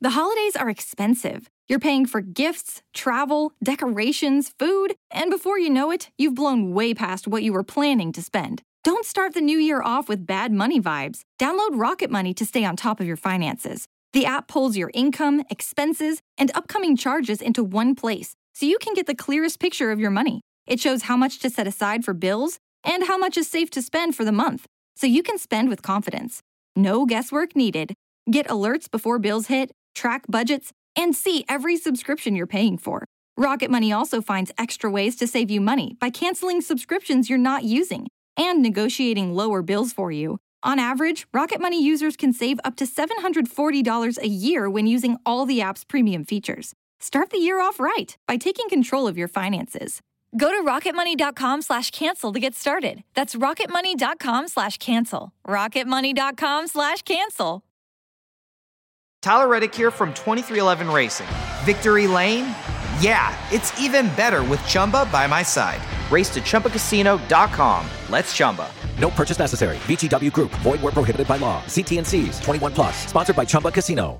The holidays are expensive. You're paying for gifts, travel, decorations, food, and before you know it, you've blown way past what you were planning to spend. Don't start the new year off with bad money vibes. Download Rocket Money to stay on top of your finances. The app pulls your income, expenses, and upcoming charges into one place, so you can get the clearest picture of your money. It shows how much to set aside for bills and how much is safe to spend for the month, so you can spend with confidence. No guesswork needed. Get alerts before bills hit, track budgets, and see every subscription you're paying for. Rocket Money also finds extra ways to save you money by canceling subscriptions you're not using and negotiating lower bills for you. On average, Rocket Money users can save up to $740 a year when using all the app's premium features. Start the year off right by taking control of your finances. Go to rocketmoney.com/cancel to get started. That's rocketmoney.com/cancel. rocketmoney.com/cancel. Tyler Reddick here from 2311 Racing. Victory Lane? Yeah, it's even better with Chumba by my side. Race to ChumbaCasino.com. Let's Chumba. No purchase necessary. VGW Group. Void where prohibited by law. See T&Cs. 21 plus. Sponsored by Chumba Casino.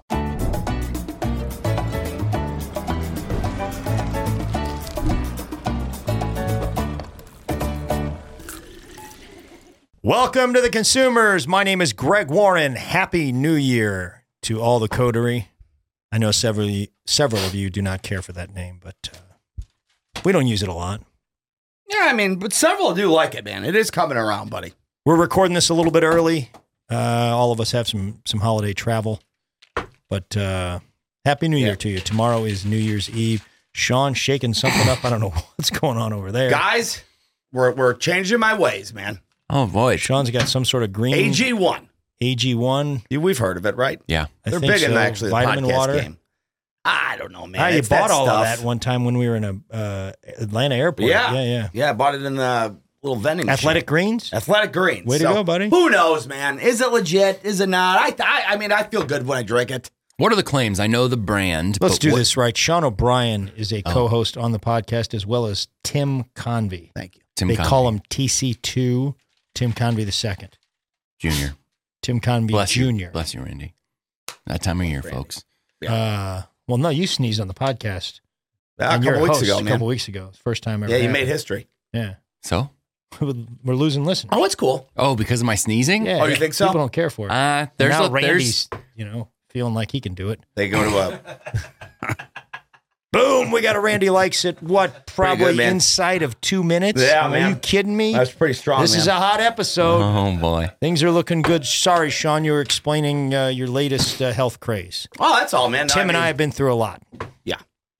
Welcome to the consumers. My name is Greg Warren. Happy New Year to all the coterie. I know several of you do not care for that name, but we don't use it a lot. Yeah, I mean, but several do like it, man. It is coming around, buddy. We're recording this a little bit early. All of us have some holiday travel, but Happy New Year to you. Tomorrow is New Year's Eve. Sean shaking something up. I don't know what's going on over there. Guys, we're changing my ways, man. Oh, boy. Sean's got some sort of green. AG1. AG1. We've heard of it, right? Yeah. They're big in actually the vitamin podcast water. game. I don't know, man. You It's bought that all stuff. of that one time when we were in Atlanta airport. Yeah, I bought it in the little vending machine. Athletic Greens? Athletic Greens. Way to go, buddy. Who knows, man? Is it legit? Is it not? I mean, I feel good when I drink it. What are the claims? I know the brand. Let's do this right. Sean O'Brien is a co-host on the podcast, as well as Tim Convey. Thank you. They call him TC2, Tim Convey II. Junior. Tim Convey Jr. Bless you, Randy. That time of year, folks. Well, no, you sneezed on the podcast. A couple weeks ago, man. First time ever. Yeah, you made history. Yeah. So? We're losing listeners. Oh, it's cool. Oh, because of my sneezing? Yeah. Oh, you think so? People don't care for it. There's Randy's, feeling like he can do it. They go to a... Boom, we got a Randy Likes It, probably good, inside of 2 minutes? Yeah, man. Are you kidding me? That's pretty strong, This is a hot episode. Oh, boy. Things are looking good. Sorry, Sean, you were explaining your latest health craze. Oh, that's all, man. Tim and I have been through a lot. Yeah.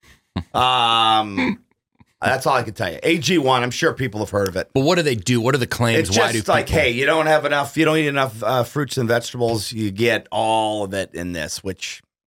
That's all I can tell you. AG1, I'm sure people have heard of it. But what do they do? What are the claims? It's just like, hey, you don't eat enough fruits and vegetables. You get all of it in this, which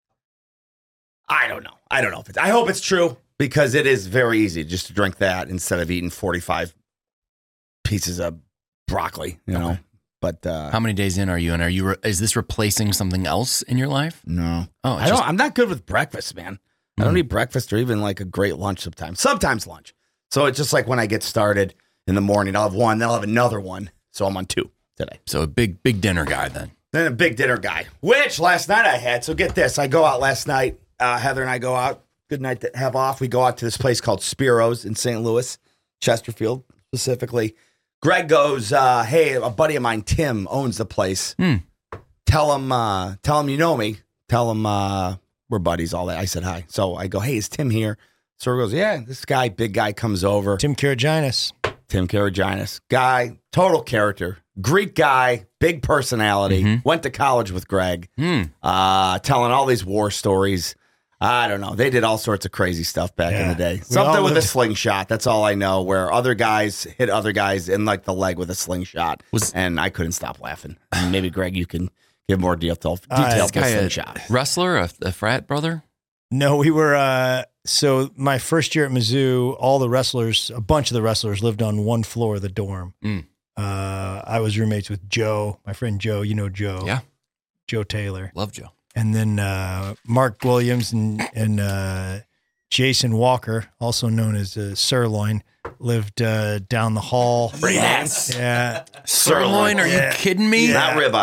I don't know. I hope it's true because it is very easy just to drink that instead of eating 45 pieces of broccoli, you know. But how many days in are you? And is this replacing something else in your life? No. Oh, I'm not good with breakfast, man. I don't eat breakfast or even like a great lunch sometimes. Sometimes lunch. So it's just like when I get started in the morning, I'll have one, then I'll have another one. So I'm on 2 today. So a big dinner guy then. Then a big dinner guy, which last night I had. So get this. I go out last night. Heather and I go out. Good night to have off. We go out to this place called Spiro's in St. Louis, Chesterfield specifically. Greg goes, hey, a buddy of mine, Tim, owns the place. Tell him you know me. Tell him we're buddies, all that. I said hi. So I go, hey, is Tim here? So he goes, yeah, this guy, big guy, comes over. Tim Karagiannis. Guy, total character. Greek guy, big personality. Went to college with Greg. Telling all these war stories. I don't know. They did all sorts of crazy stuff back in the day. Something with a slingshot. That's all I know. Where other guys hit other guys in like the leg with a slingshot. And I couldn't stop laughing. And maybe, Greg, you can give more detail for the slingshot. Wrestler, a frat brother? No, we were, so my first year at Mizzou, a bunch of the wrestlers lived on one floor of the dorm. I was roommates with Joe, my friend Joe, you know Joe. Yeah. Joe Taylor. Love Joe. And then Mark Williams and Jason Walker, also known as Sirloin, lived down the hall. Yes. Yeah. Sirloin? Are you kidding me? Not ribeye.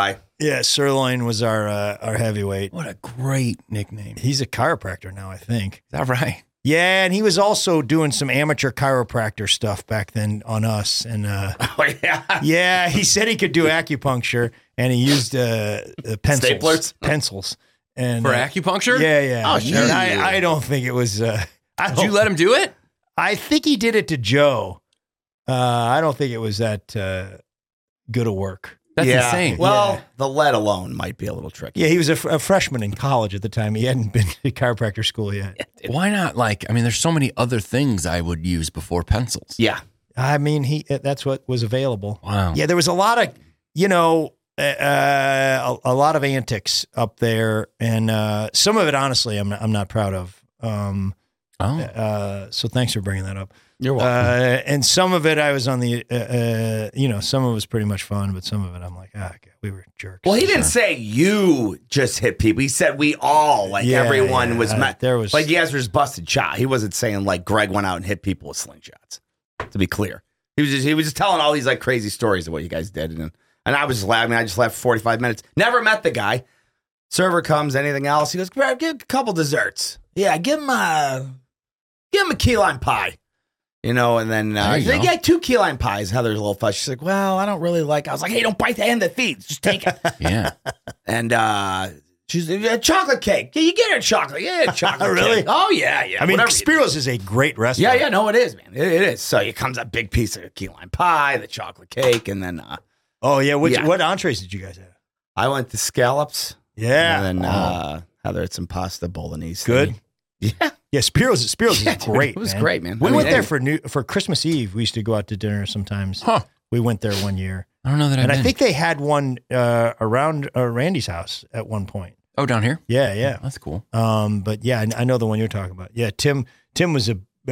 Yeah, Sirloin was our heavyweight. What a great nickname. Is He's a chiropractor now, I think. that right? Yeah, and he was also doing some amateur chiropractor stuff back then on us. And Oh, yeah. yeah, he said he could do acupuncture, and he used pencils. Staplers? Pencils. And, For acupuncture? Yeah. Oh, And sure. I don't think it was. Did you let him do it? I think he did it to Joe. I don't think it was that good a work. That's Yeah. insane. Well, Yeah. the lead alone might be a little tricky. Yeah, he was a freshman in college at the time. He hadn't been to chiropractor school yet. Why not? There's so many other things I would use before pencils. Yeah. I mean, that's what was available. Wow. Yeah, there was a lot of, a lot of antics up there, and some of it, honestly, I'm not proud of. So thanks for bringing that up. You're welcome. And some of it, I was on the, some of it was pretty much fun, but some of it, I'm like, God, we were jerks. Well, he didn't say you just hit people. He said we all, Yeah, everyone yeah. was met. There was- like you guys were just busted shot. He wasn't saying like Greg went out and hit people with slingshots. To be clear, he was just telling all these like crazy stories of what you guys did, and I was just laughing. I just left for 45 minutes. Never met the guy. Server comes. Anything else? He goes, Greg, give a couple desserts. Yeah, give him a key lime pie. And then he's like, yeah, 2 key lime pies. Heather's a little fussy. She's like, well, I don't really like. I was like, hey, don't bite the hand that feeds. Just take it. Yeah. And she's like, chocolate cake. Yeah, you get her chocolate. Yeah, chocolate Really? cake. Oh, yeah. I mean, whatever you do. Spiro's is a great restaurant. Yeah, no, it is, man. It is. So it comes a big piece of key lime pie, the chocolate cake, and then Oh, yeah. Yeah. What entrees did you guys have? I went to scallops. Yeah. And then Oh. Heather had some pasta bolognese. Good. thing. Yeah. Yeah, Spiro's is Yeah, dude, great. it was man. great, man. We I mean, went there for Christmas Eve. We used to go out to dinner sometimes. Huh. We went there one year, I don't know that and I I did. think they had one around Randy's house at one point. Oh, down here? Yeah. That's cool. But yeah, I know the one you're talking about. Yeah, Tim was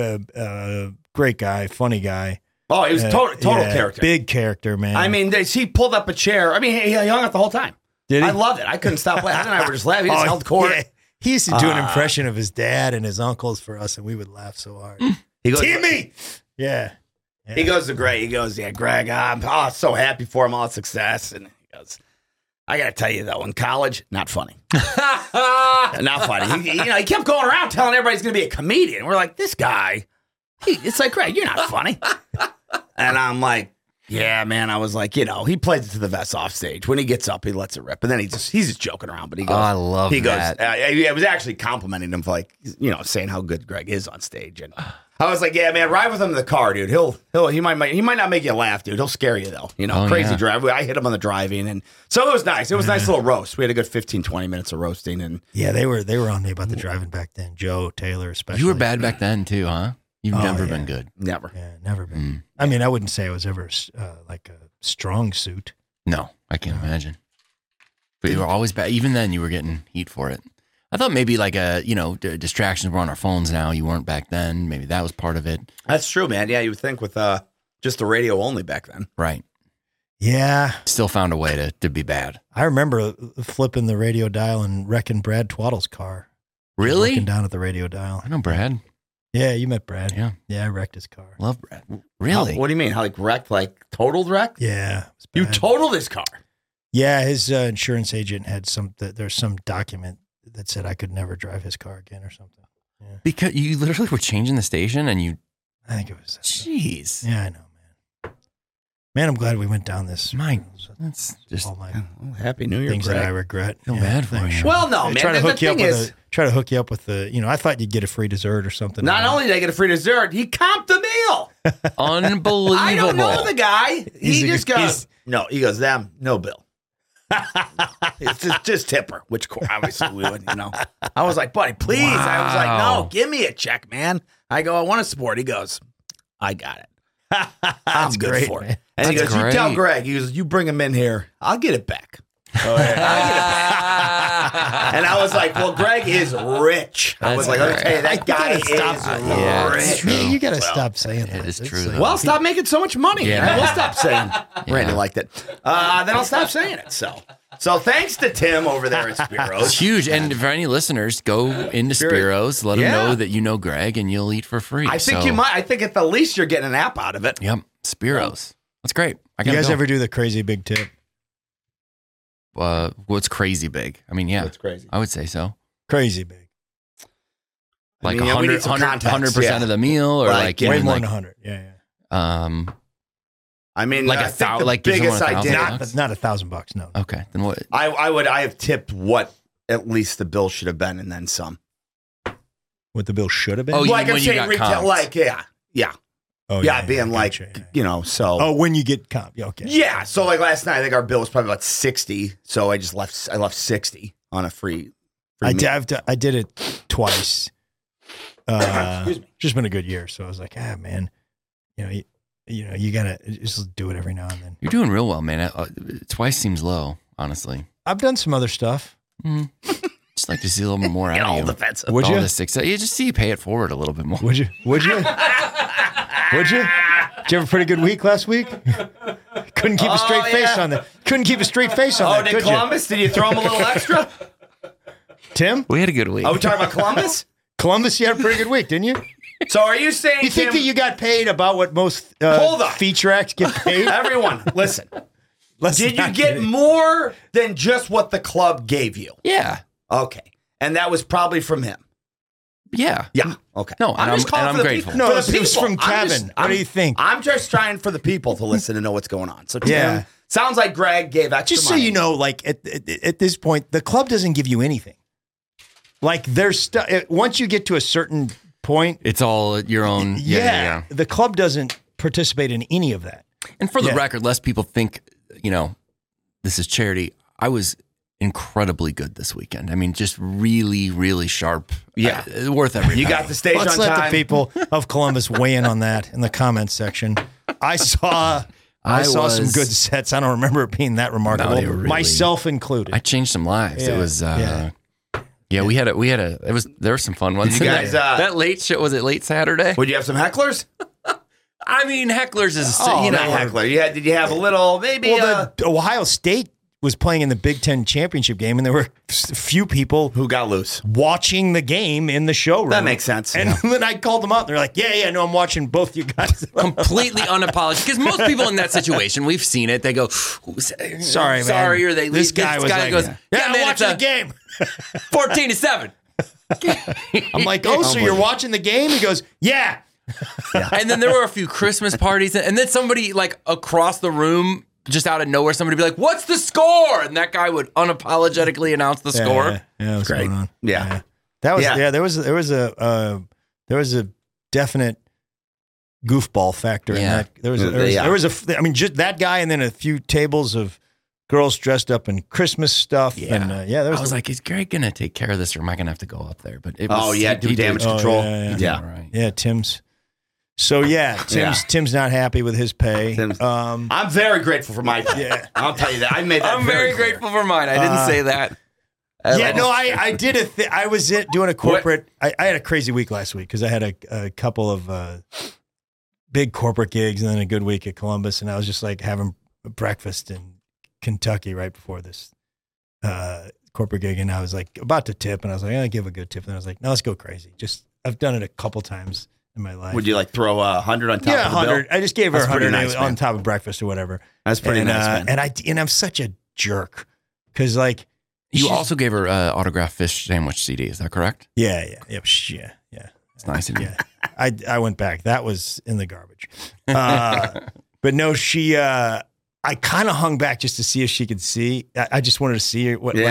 a great guy, funny guy. Oh, he was total Yeah, character. big character, man. I mean, he pulled up a chair. I mean, he hung out the whole time. did he? I loved it. I couldn't stop laughing. Heather and I were just laughing. He just held court. yeah. He used to do an impression of his dad and his uncles for us, and we would laugh so hard. He goes, Timmy, yeah. He goes to Greg. He goes, yeah, Greg, I'm so happy for him, all the success. And he goes, I got to tell you, though, in college, not funny. Not funny. He kept going around telling everybody he's going to be a comedian. We're like, this guy, it's like, Greg, you're not funny. And I'm like, yeah, man. I was like, he plays it to the vest off stage. When he gets up, he lets it rip. And then he's just joking around. But he goes, I love that. I was actually complimenting him for like, saying how good Greg is on stage. And I was like, yeah, man, ride with him in the car, dude. He might not make you laugh, dude. He'll scare you though. Crazy yeah. drive. I hit him on the driving. And so it was nice. It was a nice little roast. We had a good 15, 20 minutes of roasting. And Yeah, they were on me about the driving back then. Joe, Taylor, especially. You were bad back then, too, huh? You've never been good. never. Yeah, never been. I mean, I wouldn't say I was ever like a strong suit. No, I can't imagine. But you were always bad. Even then, you were getting heat for it. I thought maybe like distractions were on our phones now. You weren't back then. Maybe that was part of it. That's true, man. Yeah, you would think with just the radio only back then. Right. Yeah, Still found a way to be bad. I remember flipping the radio dial and wrecking Brad Twaddle's car. Really? Looking down at the radio dial. I know Brad. Yeah, you met Brad. Yeah. Yeah, I wrecked his car. Love Brad. Really? What do you mean? How wrecked? Like totaled wrecked? Yeah. it was You bad. totaled his car. Yeah, his insurance agent had there's some document that said I could never drive his car again or something. Yeah, Because you literally were changing the station and you... I think it was. Jeez. Yeah, I know, man. Man, I'm glad we went down this. That's just... all my Oh, Happy New Year, things Greg. that I regret. Feel bad for thanks. you. Well, no, I man. try to the hook you up thing with is, try to hook you up with the. I thought you'd get a free dessert or something. not only did I get a free dessert, he comped the meal. Unbelievable. I don't know the guy. He's He a just good- goes, no, he goes, them, no bill. It's just tipper, which obviously we would, I was like, buddy, please. I was like, Wow. no, give me a check, man. I go, I want to support. He goes, I got it. I'm good great, for it. man. And he That's goes, you tell great. Greg, he goes, you bring him in here. I'll get it back. I'll get it back. And I was like, well, Greg is rich. I was That's like, let me tell you, that guy is Yeah, it's rich. true. Man, you got to stop saying that. It is It's true, like- though. Well, stop making so much money. Yeah. Yeah, we'll stop saying Randy liked it. Then I'll stop saying it. So thanks to Tim over there at It's Spiro's. huge. And for any listeners, go into Spiro's, let them Yeah. know that you know Greg, and you'll eat for free. I think So, you might. I think at the least you're getting an app out of it. Yep. Spiro's. That's great. I you gotta guys go. ever do the crazy big tip? what's crazy big? I mean, yeah, That's crazy. I would say so. Crazy big. Like I mean, we need some 100% of the meal, or Like, like Way even more like, than 100. Yeah. I mean, Like I a think thou- the like give biggest someone I did. $1,000. But not $1,000. No. Okay, then what? I have tipped what at least the bill should have been, and then some. What the bill should have been. Oh, Like I'm when you saying, got retail, comped. like yeah, Oh, being like gotcha, yeah. you know, so Oh, when you get comp. Yeah, okay. yeah. So like last night, I think our bill was probably about 60. So I just left 60 on a free I meal. did it twice. Excuse me. Just been a good year, so I was like, man, you gotta just do it every now and then. You're doing real well, man. Twice seems low, honestly. I've done some other stuff. Just like to see a little bit more out of you. defensive. Would All you? the success. You just see you pay it forward a little bit more. Would you? Would you? Would you? Did you have a pretty good week last week? Couldn't keep a straight face on that. Couldn't keep a straight face on that. did could Columbus? Did you throw him a little extra? you? Tim? We had a good week. Are we talking about Columbus? Columbus, you had a pretty good week, didn't you? So are you saying You think Tim, that you got paid about what most Hold on. feature acts get paid? everyone listen? Let's Did you not get it. more than just what the club gave you? Yeah. Okay, and that was probably from him. Yeah. Yeah. Okay. No, and just calling I'm for the grateful. people. No, For the it was people. from I'm Kevin. What do you think? I'm just trying for the people to listen and know what's going on. So Tim, Yeah. sounds like Greg gave extra Just so money. you know, like at this point, the club doesn't give you anything. Like there's once you get to a certain point, It's all your own. Yeah. the club doesn't participate in any of that. And for the Yeah. record, lest people think, this is charity, I was incredibly good this weekend. I mean, just really, really sharp. Yeah. Worth every You penny. got the stage Let's on let time. the people of Columbus weigh in on that in the comments section. I saw some was- good sets. I don't remember it being that remarkable, No, they were really- myself included. I changed some lives. Yeah. It was, Yeah. there were some fun ones. Did you guys, that late shit, was it late Saturday? Would you have some hecklers? I mean, hecklers is, Not heckler. Did you have a little, maybe, Well, the Ohio State was playing in the Big Ten championship game, and there were a few people who got loose? watching the game in the showroom. That makes sense. And then I called them up. They're like, yeah, no, I'm watching both you guys. completely unapologetic. Because most people in that situation, we've seen it. They go, sorry, man. Sorry, or they leave. This guy was like, goes, yeah, I'm man, watching the it's game. 14-7. I'm like, oh, so you're watching the game? He goes, yeah. And then there were a few Christmas parties, and then somebody like across the room, just out of nowhere, somebody would be like, "What's the score?" And that guy would unapologetically announce the score. Yeah, what's Great. going on? Yeah. That was Yeah. there was a definite goofball factor in Yeah. that. There was Yeah. I mean, just that guy, and then a few tables of girls dressed up in Christmas stuff. Yeah. And there I was, was like, "Is Greg gonna take care of this, or am I gonna have to go up there?" But it Oh, was, yeah, do he did- damage Oh, control. yeah. he did all right. yeah, Tim's. So Tim's not happy with his pay. Tim's- I'm very grateful for my pay. Yeah. I'll tell you that. I made that I'm very clear. grateful for mine. I didn't say that. Yeah, no, I did I was doing a corporate. I had a crazy week last week because I had a couple of big corporate gigs and then a good week at Columbus, and I was just like having breakfast in Kentucky right before this corporate gig, and I was like about to tip, and I was like, I'll give a good tip, and I was like, no, let's go crazy. Just I've done it a couple times in my life. Would you like throw 100 on top Yeah, of the bill? 100. I just gave her That's pretty 100 nice, on man. top of breakfast or whatever. That's pretty and, nice, man. And I'm such a jerk because like You she's- also gave her autographed fish sandwich CD. Is that correct? yeah. It's nice of you. Yeah, I went back. That was in the garbage. But no, she. I kind of hung back just to see if she could see. I just wanted to see her. What?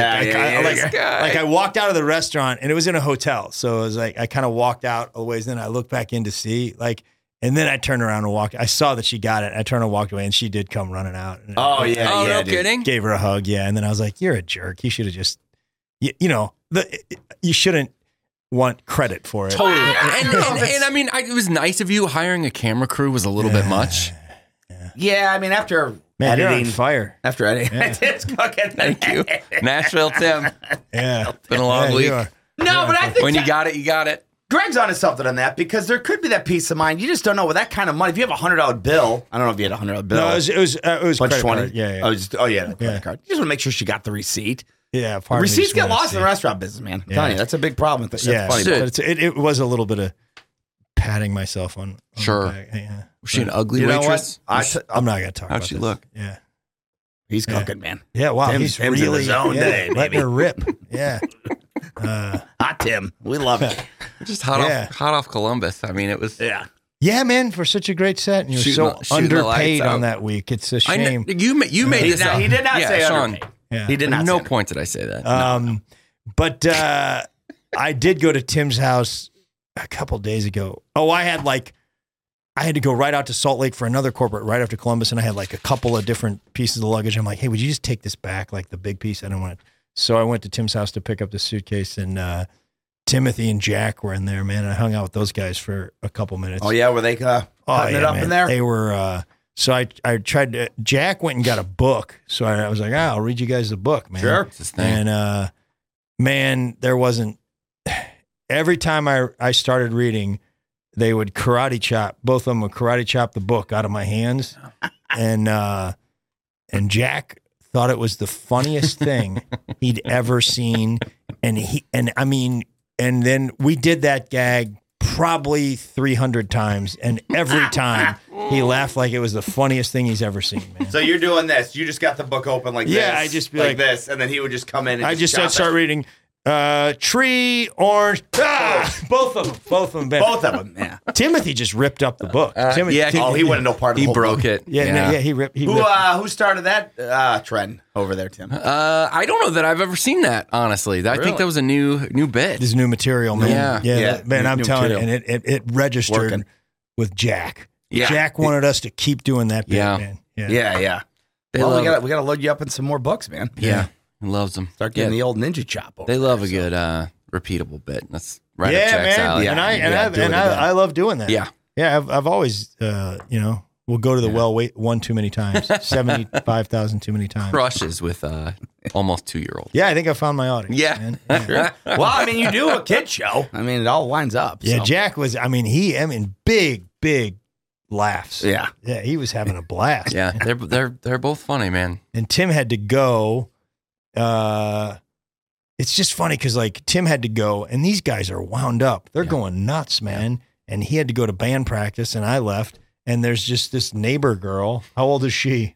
I walked out of the restaurant and it was in a hotel, so it was like I kind of walked out a ways. Then I looked back in to see and then I turned around and walked. I saw that she got it. I turned and walked away, and she did come running out. And Oh, yeah. Oh, yeah, no dude. kidding. gave her a hug. Yeah, and then I was like, "You're a jerk. You should have just, you shouldn't want credit for it." Totally. And I mean, it was nice of you. Hiring a camera crew was a little bit much. Yeah, I mean, after Man, you're on editing. fire. After editing. It's cooking. Thank you. Nashville, Tim. Yeah, Been a long Yeah, week. you are. No, but I think When you got it, you got it. Greg's onto something on that because there could be that peace of mind. You just don't know with that kind of money. If you have a $100 bill, I don't know if you had a $100 bill. No, it was bunch credit 20. card. Yeah, Oh, yeah, the credit Yeah. card. You just want to make sure she got the receipt. yeah. part of me Receipts just get wanted to lost see in the it. restaurant business, man. I'm Yeah. telling you, that's a big problem. That's Yeah, funny. Shit. but it was a little bit of patting myself on Sure. the back. Yeah. Was she an ugly You know waitress? what? I'm not gonna talk How'd about she this. look? Yeah. He's cooking, man. Yeah, wow. Tim's He's in really his own day, letting baby. her rip. Yeah. Hot Tim. We love it. Just hot off Columbus. I mean, it was. Yeah. Yeah, man, for such a great set. And you were Shooting so the lights underpaid out. on that week. It's a I shame. you made this up. He did not say Sean. underpaid. Yeah. He did not. At no say point did I say that. But I did go to Tim's house a couple days ago. Oh, I had to go right out to Salt Lake for another corporate right after Columbus, and I had like a couple of different pieces of luggage. I'm like, hey, would you just take this back, like the big piece? I don't want it. So I went to Tim's house to pick up the suitcase, and Timothy and Jack were in there, man. And I hung out with those guys for a couple minutes. Oh, yeah. Were they cutting it up man. in there? They were. So I tried to. Jack went and got a book. So I was like, I'll read you guys the book, man. Sure. It's his thing. And man, there wasn't. Every time I started reading, they would karate chop. Both of them would karate chop the book out of my hands, and Jack thought it was the funniest thing he'd ever seen, and then we did that gag probably 300 times, and every time he laughed like it was the funniest thing he's ever seen, man. So you're doing this. You just got the book open like this. Yeah, I just be like this, and then he would just come in and I just chop start it. reading. Tree, orange, both of them. Ben. Both of them, yeah. Timothy just ripped up the book. Timothy, He wouldn't know part of the He whole broke book. it. Yeah, he ripped. Who started that trend over there, Tim? I don't know that I've ever seen that, honestly. I think that was a new bit. This new material, man. Yeah. Man, I'm New telling you, material. and it registered Working. with Jack. Yeah. Jack wanted us to keep doing that bit, Yeah. man. Yeah. They Well, love we gotta load you up in some more books, man. Yeah. He loves them. Start getting the old ninja chop over They love there, a good repeatable bit. That's right up Yeah, Jack's man. alley. And I love doing that. Yeah. Yeah, I've always, we'll go to the well one too many times, 75,000 too many times. Crushes with almost 2-year-old. Yeah, I think I found my audience. Yeah. man. Yeah. Well, I mean, you do a kid show. I mean, it all lines up. Yeah, so. Jack was, big laughs. Yeah. Yeah, he was having a blast. Yeah, they're both funny, man. And Tim had to go. It's just funny because like Tim had to go, and these guys are wound up. They're going nuts, man. And he had to go to band practice, and I left. And there's just this neighbor girl. How old is she?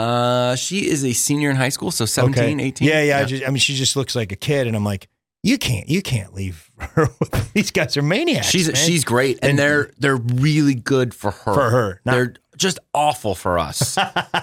She is a senior in high school, so 17, 18. Yeah. She just looks like a kid, and I'm like, you can't leave her. These guys are maniacs. man. She's great, and they're really good for her. For her. They're just awful for us.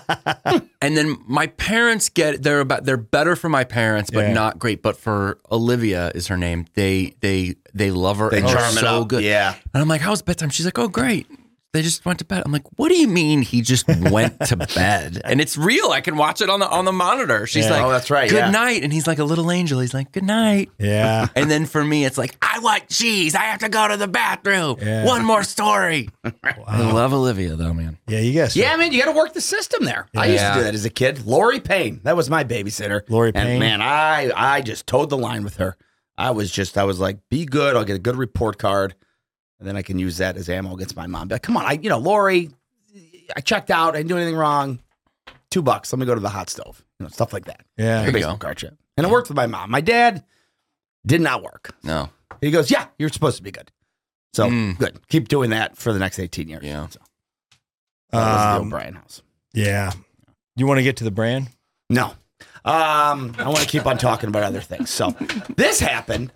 And then my parents they're better for my parents, but Yeah. not great. But for Olivia is her name. They love her. They and charm they're it so up. good. Yeah. And I'm like, how's bedtime? She's like, oh, great. They just went to bed. I'm like, what do you mean he just went to bed? And it's real. I can watch it on the monitor. She's Yeah. like, Oh, that's right, Good yeah. night. And he's like a little angel. He's like, good night. Yeah. And then for me, it's like, I want cheese. I have to go to the bathroom. Yeah. One more story. I love Olivia, though, man. Yeah, you guys. Yeah, man, you got to work the system there. I used to Yeah. do that as a kid. Lori Payne, that was my babysitter. Lori Payne? And man, I just towed the line with her. I was like, be good. I'll get a good report card, and then I can use that as ammo against my mom. But come on, Lori, I checked out. I didn't do anything wrong. $2. Let me go to the hot stove. Stuff like that. Yeah. There you Baseball go. card chip. And it worked with my mom. My dad did not work. No. He goes, yeah, you're supposed to be good. So Mm. good. Keep doing that for the next 18 years. Yeah. So, that was the O'Brien house. Yeah. You want to get to the brand? No. I want to keep on talking about other things. So this happened.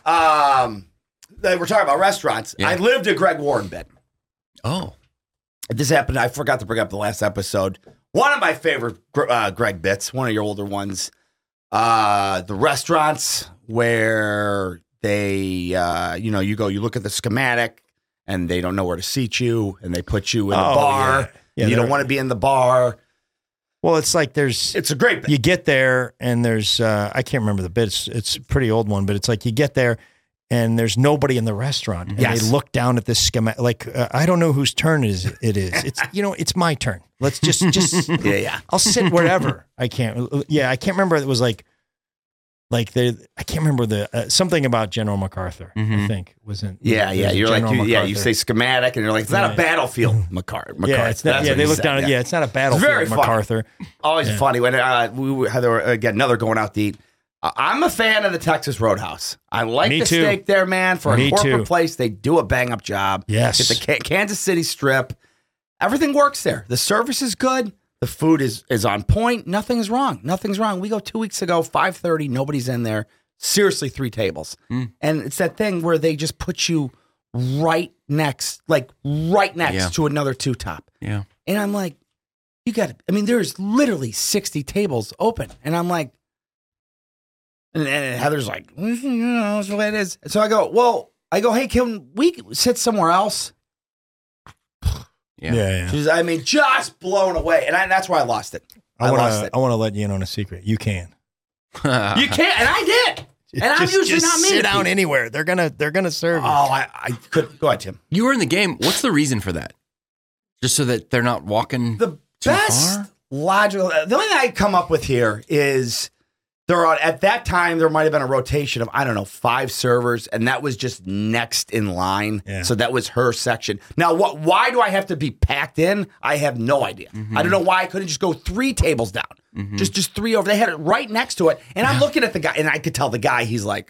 They were talking about restaurants. Yeah. I lived a Greg Warren bit. Oh. This happened. I forgot to bring up the last episode. One of my favorite Greg bits, one of your older ones. The restaurants where they, you go, you look at the schematic and they don't know where to seat you and they put you in the bar. Yeah. Yeah, and you don't they're- want to be in the bar. Well, it's like there's. It's a great bit. You get there and there's I can't remember the bit. It's a pretty old one, but it's like you get there and there's nobody in the restaurant. And Yes. they look down at this schematic. Like I don't know whose turn it is. It's it's my turn. Let's just Yeah. I'll sit wherever I can't. Yeah, I can't remember. It was like I can't remember the something about General MacArthur. I Mhm. think was in. Yeah. You're like, General you MacArthur. say schematic, and you're like, it's not Right. a battlefield, MacArthur. Yeah, it's not, That's yeah. what They he look said, down. Yeah, it's not a battlefield. very funny. MacArthur. Always Yeah. funny when we had again another going out to eat. I'm a fan of the Texas Roadhouse. I like Me the too. steak there, man. For Me a corporate too. place, they do a bang up job. Yes. Get the Kansas City Strip. Everything works there. The service is good. The food is on point. Nothing's wrong. Nothing's wrong. We go 2 weeks ago, 5:30. Nobody's in there. Seriously, 3 tables. And it's that thing where they just put you right next to another 2-top. Yeah. And I'm like, you got to, I mean, there's literally 60 tables open. And I'm like, and Heather's like, that's the way it is. So I go, hey, can we sit somewhere else? Yeah. She's, I mean, just blown away. And that's why I lost it. I want to let you in on a secret. You can. You can't, and I did. And I'm usually not me. Sit down anywhere. They're gonna serve you. Oh, I could go ahead, Tim. You were in the game. What's the reason for that? Just so that they're not walking The too best far? logical. The only thing I come up with here is at that time there might have been a rotation of 5 servers, and that was just next in line. Yeah. So that was her section. Now, why do I have to be packed in? I have no idea. I don't know why I couldn't just go 3 tables down. Just 3 over. They had it right next to it, and I'm looking at the guy, and I could tell the guy. He's like,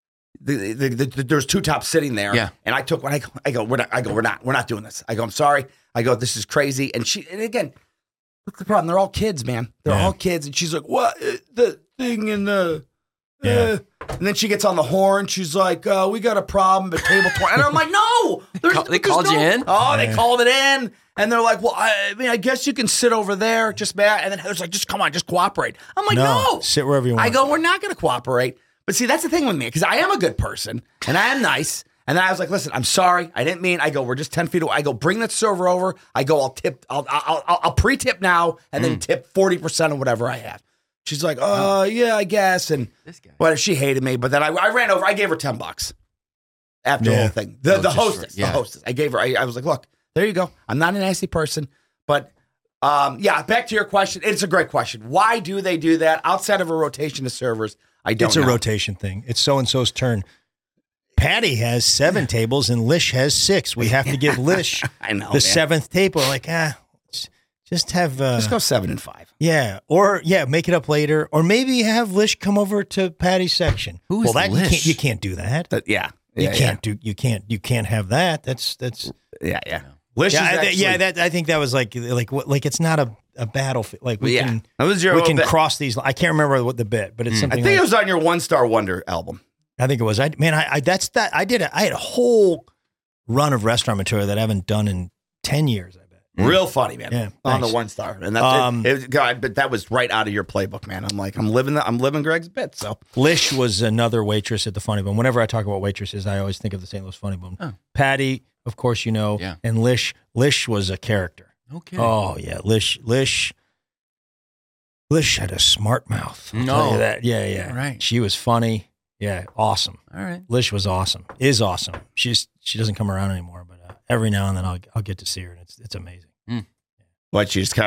there's 2 tops sitting there. Yeah. And I took one. I go, we're not doing this. I go, I'm sorry. I go, this is crazy. And again, look the problem. They're all kids, man. They're all kids. And she's like, what? The thing in the. And then she gets on the horn. She's like, we got a problem at table 20. And I'm like, no. They called you in? Oh, they called it in. And they're like, well, I guess you can sit over there. Just Matt. And then Heather's like, just come on, just cooperate. I'm like, no. Sit wherever you want. I go, we're not going to cooperate. But see, that's the thing with me, because I am a good person and I am nice. And then I was like, listen, I'm sorry. I didn't mean. I go, we're just 10 feet away. I go, bring that server over. I go, I'll tip. I'll pre-tip now and then tip 40% of whatever I have. She's like, yeah, I guess. And well, she hated me. But then I ran over. I gave her $10 after the whole thing. The hostess. The hostess. I gave her. I was like, look, there you go. I'm not a nasty person. But back to your question. It's a great question. Why do they do that outside of a rotation of servers? I don't know. It's a rotation thing. It's so-and-so's turn. Patty has 7 tables and Lish has 6. We have to give Lish I know, the 7th table. Like, just have... just go 7 and 5. Yeah. Or, make it up later. Or maybe have Lish come over to Patty's section. Who is Lish? You can't do that. You can't have that. That's Yeah. Lish is actually, I think that was like it's not a battlefield. Like we can cross these. I can't remember what the bit, but it's something. I think it was on your One Star Wonder album. I think it was. I had a whole run of restaurant material that I haven't done in 10 years. I bet. Real funny, man. Yeah, on the One Star, and that's God, but that was right out of your playbook, man. I'm like, I'm living Greg's bit. So Lish was another waitress at the Funny Bone. Whenever I talk about waitresses, I always think of the St. Louis Funny Bone. Oh. Patty, of course, and Lish was a character. Okay. Oh yeah, Lish had a smart mouth. I'll tell you that. Yeah. Right. She was funny. Yeah, awesome. All right. Lish was awesome. Is awesome. She doesn't come around anymore, but every now and then I'll get to see her, and it's amazing. What she was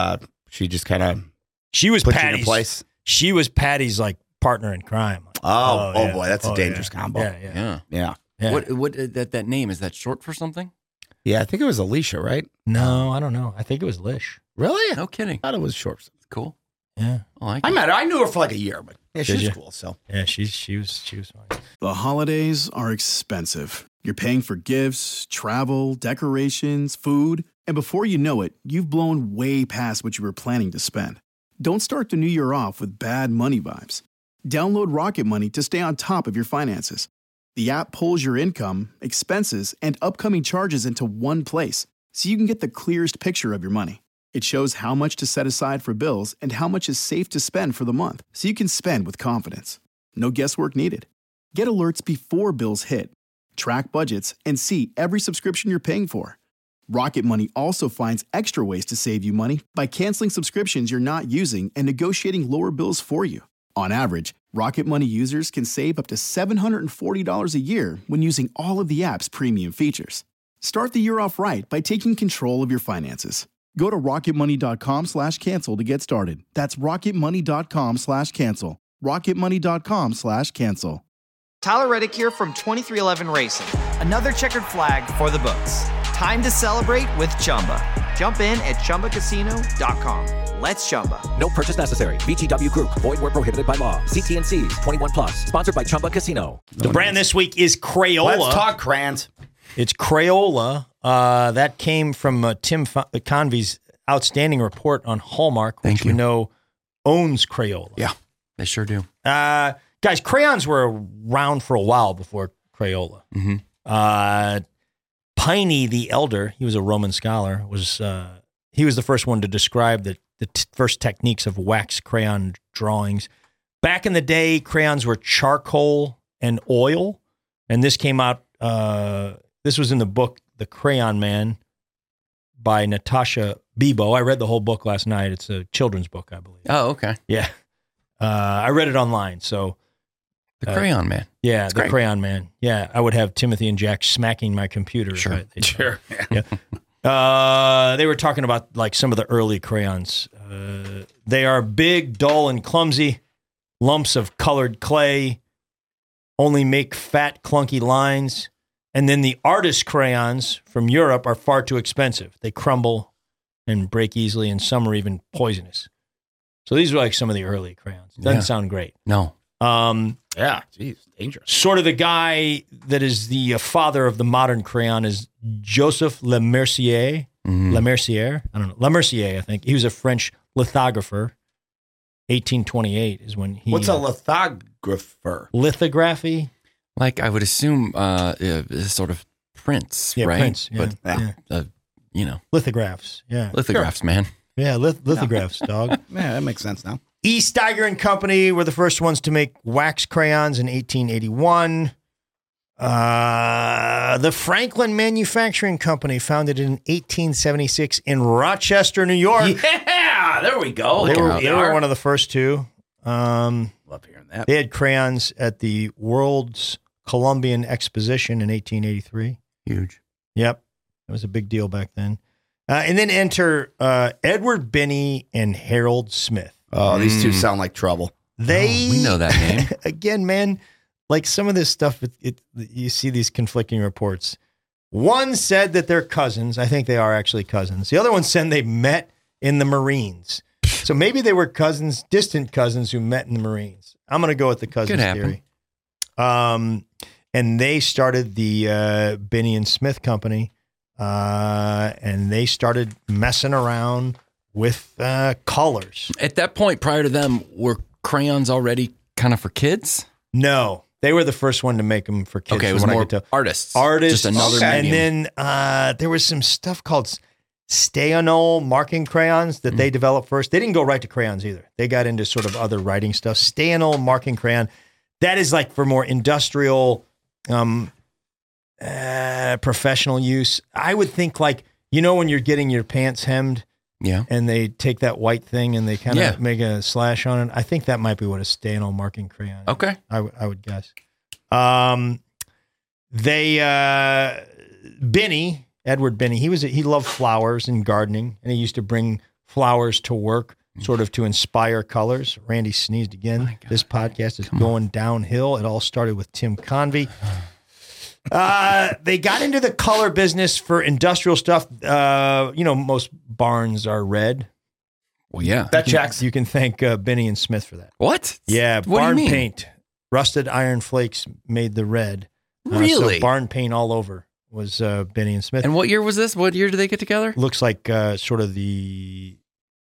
Patty's place. She was Patty's like partner in crime. Oh boy, that's a dangerous combo. Yeah. What that name, is that short for something? Yeah, I think it was Alicia, right? No, I don't know. I think it was Lish. Really? No kidding. I thought it was short. Cool. Yeah. I met her. I knew her for like a year, but she's cool. So yeah, she was funny. The holidays are expensive. You're paying for gifts, travel, decorations, food, and before you know it, you've blown way past what you were planning to spend. Don't start the new year off with bad money vibes. Download Rocket Money to stay on top of your finances. The app pulls your income, expenses, and upcoming charges into one place, so you can get the clearest picture of your money. It shows how much to set aside for bills and how much is safe to spend for the month, so you can spend with confidence. No guesswork needed. Get alerts before bills hit. Track budgets and see every subscription you're paying for. Rocket Money also finds extra ways to save you money by canceling subscriptions you're not using and negotiating lower bills for you. On average, Rocket Money users can save up to $740 a year when using all of the app's premium features. Start the year off right by taking control of your finances. Go to rocketmoney.com/cancel to get started. That's rocketmoney.com/cancel. rocketmoney.com/cancel. Tyler Reddick here from 2311 Racing. Another checkered flag for the books. Time to celebrate with Chumba. Jump in at ChumbaCasino.com. Let's Chumba. No purchase necessary. VGW Group. Void where prohibited by law. See T&Cs. 21 plus. Sponsored by Chumba Casino. The brand this week is Crayola. Let's talk crayons. It's Crayola. That came from Tim Convey's outstanding report on Hallmark, which Thank you. we know owns Crayola. Yeah, they sure do. Guys, crayons were around for a while before Crayola. Mm-hmm. Pliny the Elder, he was a Roman scholar, he was the first one to describe the first techniques of wax crayon drawings. Back in the day, crayons were charcoal and oil, and this came out, this was in the book The Crayon Man by Natasha Bebo. I read the whole book last night. It's a children's book, I believe. Oh, okay. Yeah. I read it online, so... The Crayon Man. Yeah, That's the great. Crayon Man. Yeah, I would have Timothy and Jack smacking my computer. Sure. Sure. Yeah. They were talking about like some of the early crayons. They are big, dull, and clumsy lumps of colored clay, only make fat, clunky lines. And then the artist crayons from Europe are far too expensive. They crumble and break easily, and some are even poisonous. So these are like some of the early crayons. Doesn't sound great. No. Yeah. Jeez, dangerous. Sort of the guy that is the father of the modern crayon is Joseph Le Mercier. Mm-hmm. Le Mercier? I don't know. Le Mercier, I think. He was a French lithographer. 1828 is when he... What's a lithographer? Lithography? Like I would assume, sort of prints, Yeah, right? prints. Yeah, But yeah. you know, Lithographs. Yeah. lithographs, man. Yeah, lithographs, dog. Yeah, that makes sense now. E. Steiger and Company were the first ones to make wax crayons in 1881. The Franklin Manufacturing Company, founded in 1876 in Rochester, New York. Yeah, there we go. They Look were one of the first two. Love hearing that. They had crayons at the World's Columbian Exposition in 1883. Huge. Yep. That was a big deal back then. And then enter Edward Binney and Harold Smith. Oh, these two sound like trouble. They, we know that name. Again, man, like some of this stuff, you see these conflicting reports. One said that they're cousins. I think they are actually cousins. The other one said they met in the Marines. So maybe they were cousins, distant cousins who met in the Marines. I'm going to go with the cousins Could happen. theory. And they started the Binney and Smith Company, and they started messing around with colors. At that point, prior to them, were crayons already kind of for kids? No, they were the first one to make them for kids. Okay, it from was what I more could tell. artists. Artists. Just another And medium. then there was some stuff called Staianol marking crayons that they developed first. They didn't go right to crayons either. They got into sort of other writing stuff. Staianol marking crayon. That is like for more industrial, professional use. I would think like, when you're getting your pants hemmed Yeah. and they take that white thing and they kind of Yeah. make a slash on it. I think that might be what a Staianol marking crayon is. Okay. I would guess. Edward Binney, he loved flowers and gardening, and he used to bring flowers to work, sort of to inspire colors. Randy sneezed again. This podcast is going downhill. It all started with Tim Convey. They got into the color business for industrial stuff. Most barns are red. Well, yeah. That checks. You can thank Binney and Smith for that. What? Yeah, What do you barn mean? paint. Rusted iron flakes made the red. Really? So barn paint all over was Binney and Smith. And what year was this? What year did they get together? Looks like sort of the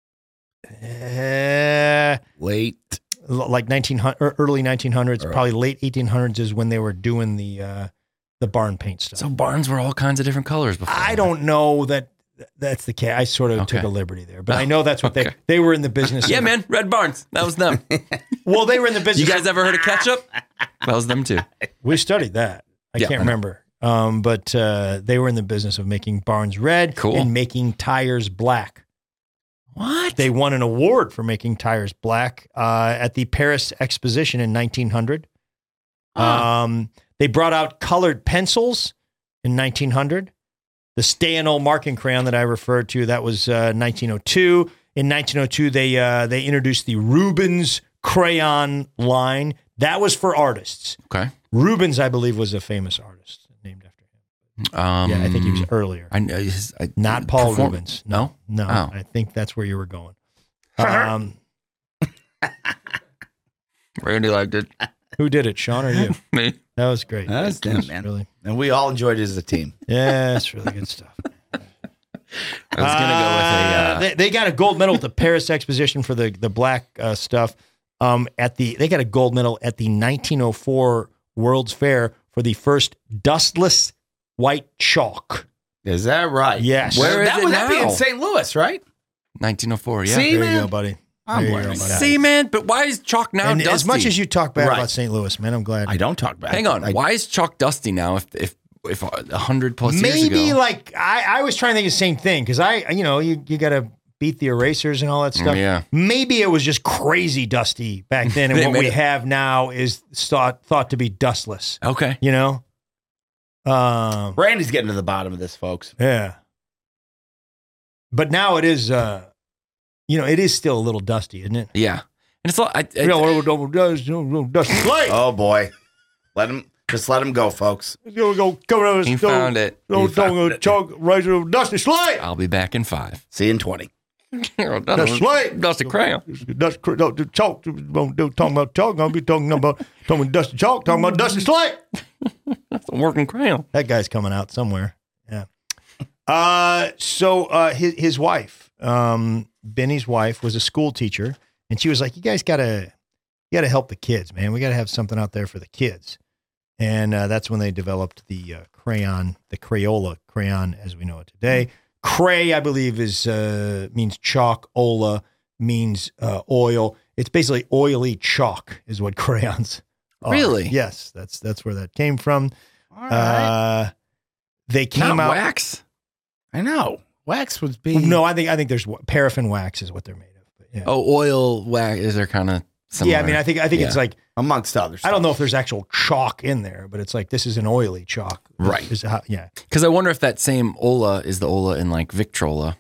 Late. like 1900 or early 1900s, Right. probably late 1800s is when they were doing the barn paint stuff. So barns were all kinds of different colors before. I don't know that that's the case. I sort of Okay. took a liberty there, but I know that's what Okay. they were in the business. Yeah, of, man. Red Barns. That was them. Well, they were in the business. You guys ever heard of ketchup? That was them too. We studied that. I Yeah, can't I know. remember. But they were in the business of making barns red Cool. and making tires black. What? They won an award for making tires black at the Paris Exposition in 1900. They brought out colored pencils in 1900. The Staianol marking crayon that I referred to, that was 1902. In 1902, they introduced the Rubens crayon line. That was for artists. Okay. Rubens, I believe, was a famous artist named after him. Yeah, I think he was earlier. Not Paul Rubens. No? No, Oh. I think that's where you were going. Randy liked it. Who did it, Sean or you? Me. That was great. That's That was them, man. Really, And we all enjoyed it as a team. yeah, it's really good stuff. I was gonna go with they got a gold medal at the Paris Exposition for the black stuff. They got a gold medal at the 1904 World's Fair for the first dustless white chalk. Is that right? Yes. Where is that it would that be now? in St. Louis, right? 1904. Yeah. See? There man. you go, buddy. I'm There you learning. go, buddy. See, man, but why is chalk now And dusty? as much as you talk bad Right. about St. Louis, man, I'm glad. I don't talk bad. Hang on, why is chalk dusty now? If 100 plus years Maybe ago, like I was trying to think of the same thing because you got to beat the erasers and all that stuff. Yeah. Maybe it was just crazy dusty back then, and They what made we it- have now is thought to be dustless. okay, You know. Brandy's getting to the bottom of this, folks. Yeah. But now it is, it is still a little dusty, isn't it? yeah, and it's all. Dusty. Oh boy, let him go, folks. He found it. Dusty slate. I'll be back in 5. See you in 20. Dusty slate. Dusty crayon. Chalk. Talking about chalk. I'll be talking about dusty chalk. Talking about dusty slate. That's a working crayon. That guy's coming out somewhere. Yeah. So his wife, Benny's wife, was a school teacher, and she was like, "You guys gotta help the kids, man. We gotta have something out there for the kids." And that's when they developed the Crayola crayon as we know it today. Cray, I believe, means chalk. Ola means oil. It's basically oily chalk, is what crayons are. Really? Yes, that's where that came from. All right. They came Not out. wax. I know. Wax would be. No, I think there's paraffin wax is what they're made of. But yeah. Oh, oil wax. Is there kind of similar? Yeah, I mean, I think Yeah. it's like amongst others. I don't know if there's actual chalk in there, but it's like this is an oily chalk, Right. Yeah. Because I wonder if that same Ola is the Ola in like Victrola.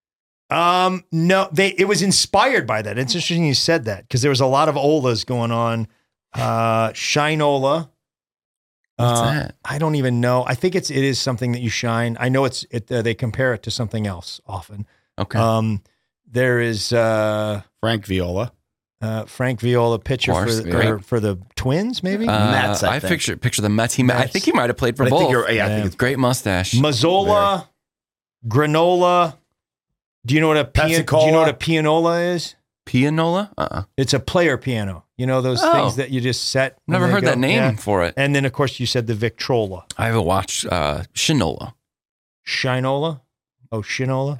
No, it was inspired by that. It's interesting you said that because there was a lot of Olas going on. Shine-Ola. What's that? I don't even know. I think it is something that you shine. I know they compare it to something else often. Okay. There is Frank Viola. Frank Viola pitcher Course, great. for the Twins, maybe. Mets, I I think. picture the Mets. I Mets. think he might have played for But I both. think you're, I think it's Great mustache. Mazzola, granola. Do you know what a pianola is? Pianola? It's a player piano. You know those Oh. things that you just set. when Never they heard go? that name Yeah. for it. And then of course you said the Victrola, I have watched Shinola. Shinola. Oh, Shinola.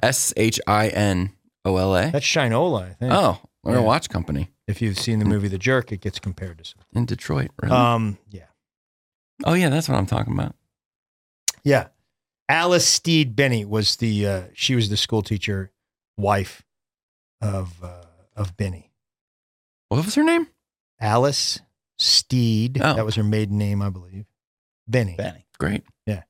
Shinola. That's Shinola, I think. Oh, we're Yeah. a watch company If you've seen the movie The Jerk, it gets compared to something. in Detroit. Really? Yeah. Oh yeah, that's what I'm talking about. Yeah. Alice Steed Benny was she was the school teacher wife of Benny. What was her name? Alice Steed. Oh. That was her maiden name, I believe. Benny. Great.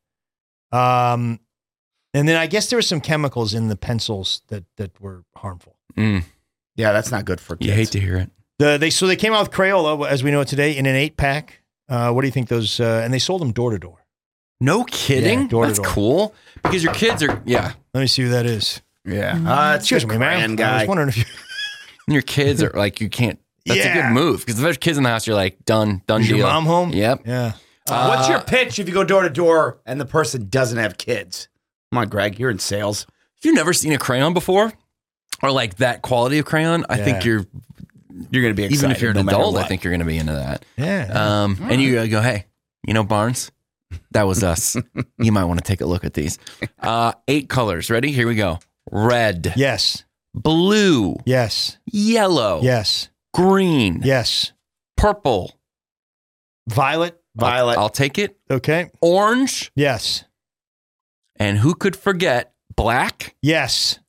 And then I guess there were some chemicals in the pencils that were harmful. Mm, Yeah, that's not good for kids. you hate to hear it. They came out with Crayola as we know it today in an 8-pack. What do you think those? And they sold them door to door. No kidding. Yeah, door to That's door. cool because your kids are Let me see who that is. Yeah. It's Excuse just me, man. guy. I was wondering if you. your kids are like you can't. That's a Yeah. good move because if there's kids in the house, you're like done Is deal. your mom home? Yep. Yeah. What's your pitch if you go door to door and the person doesn't have kids? Come on, Greg. You're in sales. If you've never seen a crayon before, or like that quality of crayon, I think Yeah. You're going to be excited. even if you're an no matter adult, I what. think you're going to be into that. Yeah. And you go, hey, Barnes, that was us. You might want to take a look at these. 8 colors. Ready? Here we go. Red, Yes. blue, Yes. yellow, Yes. green, Yes. purple. Violet. Violet. I'll take it. Okay. Orange. Yes. And who could forget black, Yes.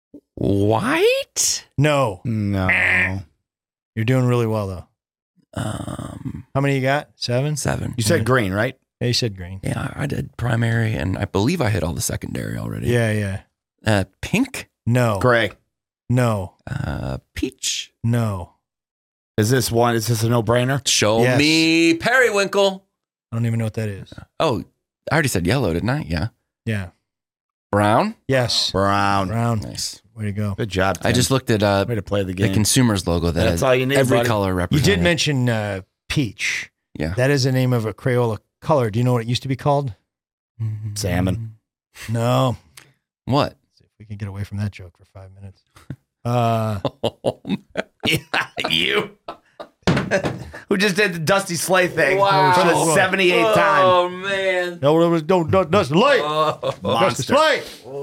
white? No. No. You're doing really well though. How many you got? 7? 7. You said green, right? Yeah, you said green. Yeah, I did primary, and I believe I hit all the secondary already. Yeah. Yeah. Pink, No. Gray. No. peach. No. Is this a no-brainer? Show Yes. me periwinkle. I don't even know what that is. Oh, I already said yellow, didn't I? Yeah. Yeah. Brown. Yes. Brown. Brown. Nice. Way to go. Good job, I Tim. just looked at Way to play the the game. consumer's logo that That's has all you need, every buddy. color You represented. did mention peach. Yeah. That is the name of a Crayola color. Do you know what it used to be called? Salmon. No. What? we can get away from that joke for 5 minutes. Yeah, you. Who just did the Dusty Slay thing Wow. for the 78th time. Oh, man. No, it was don't Dusty Slay. Dusty Monster. Slay.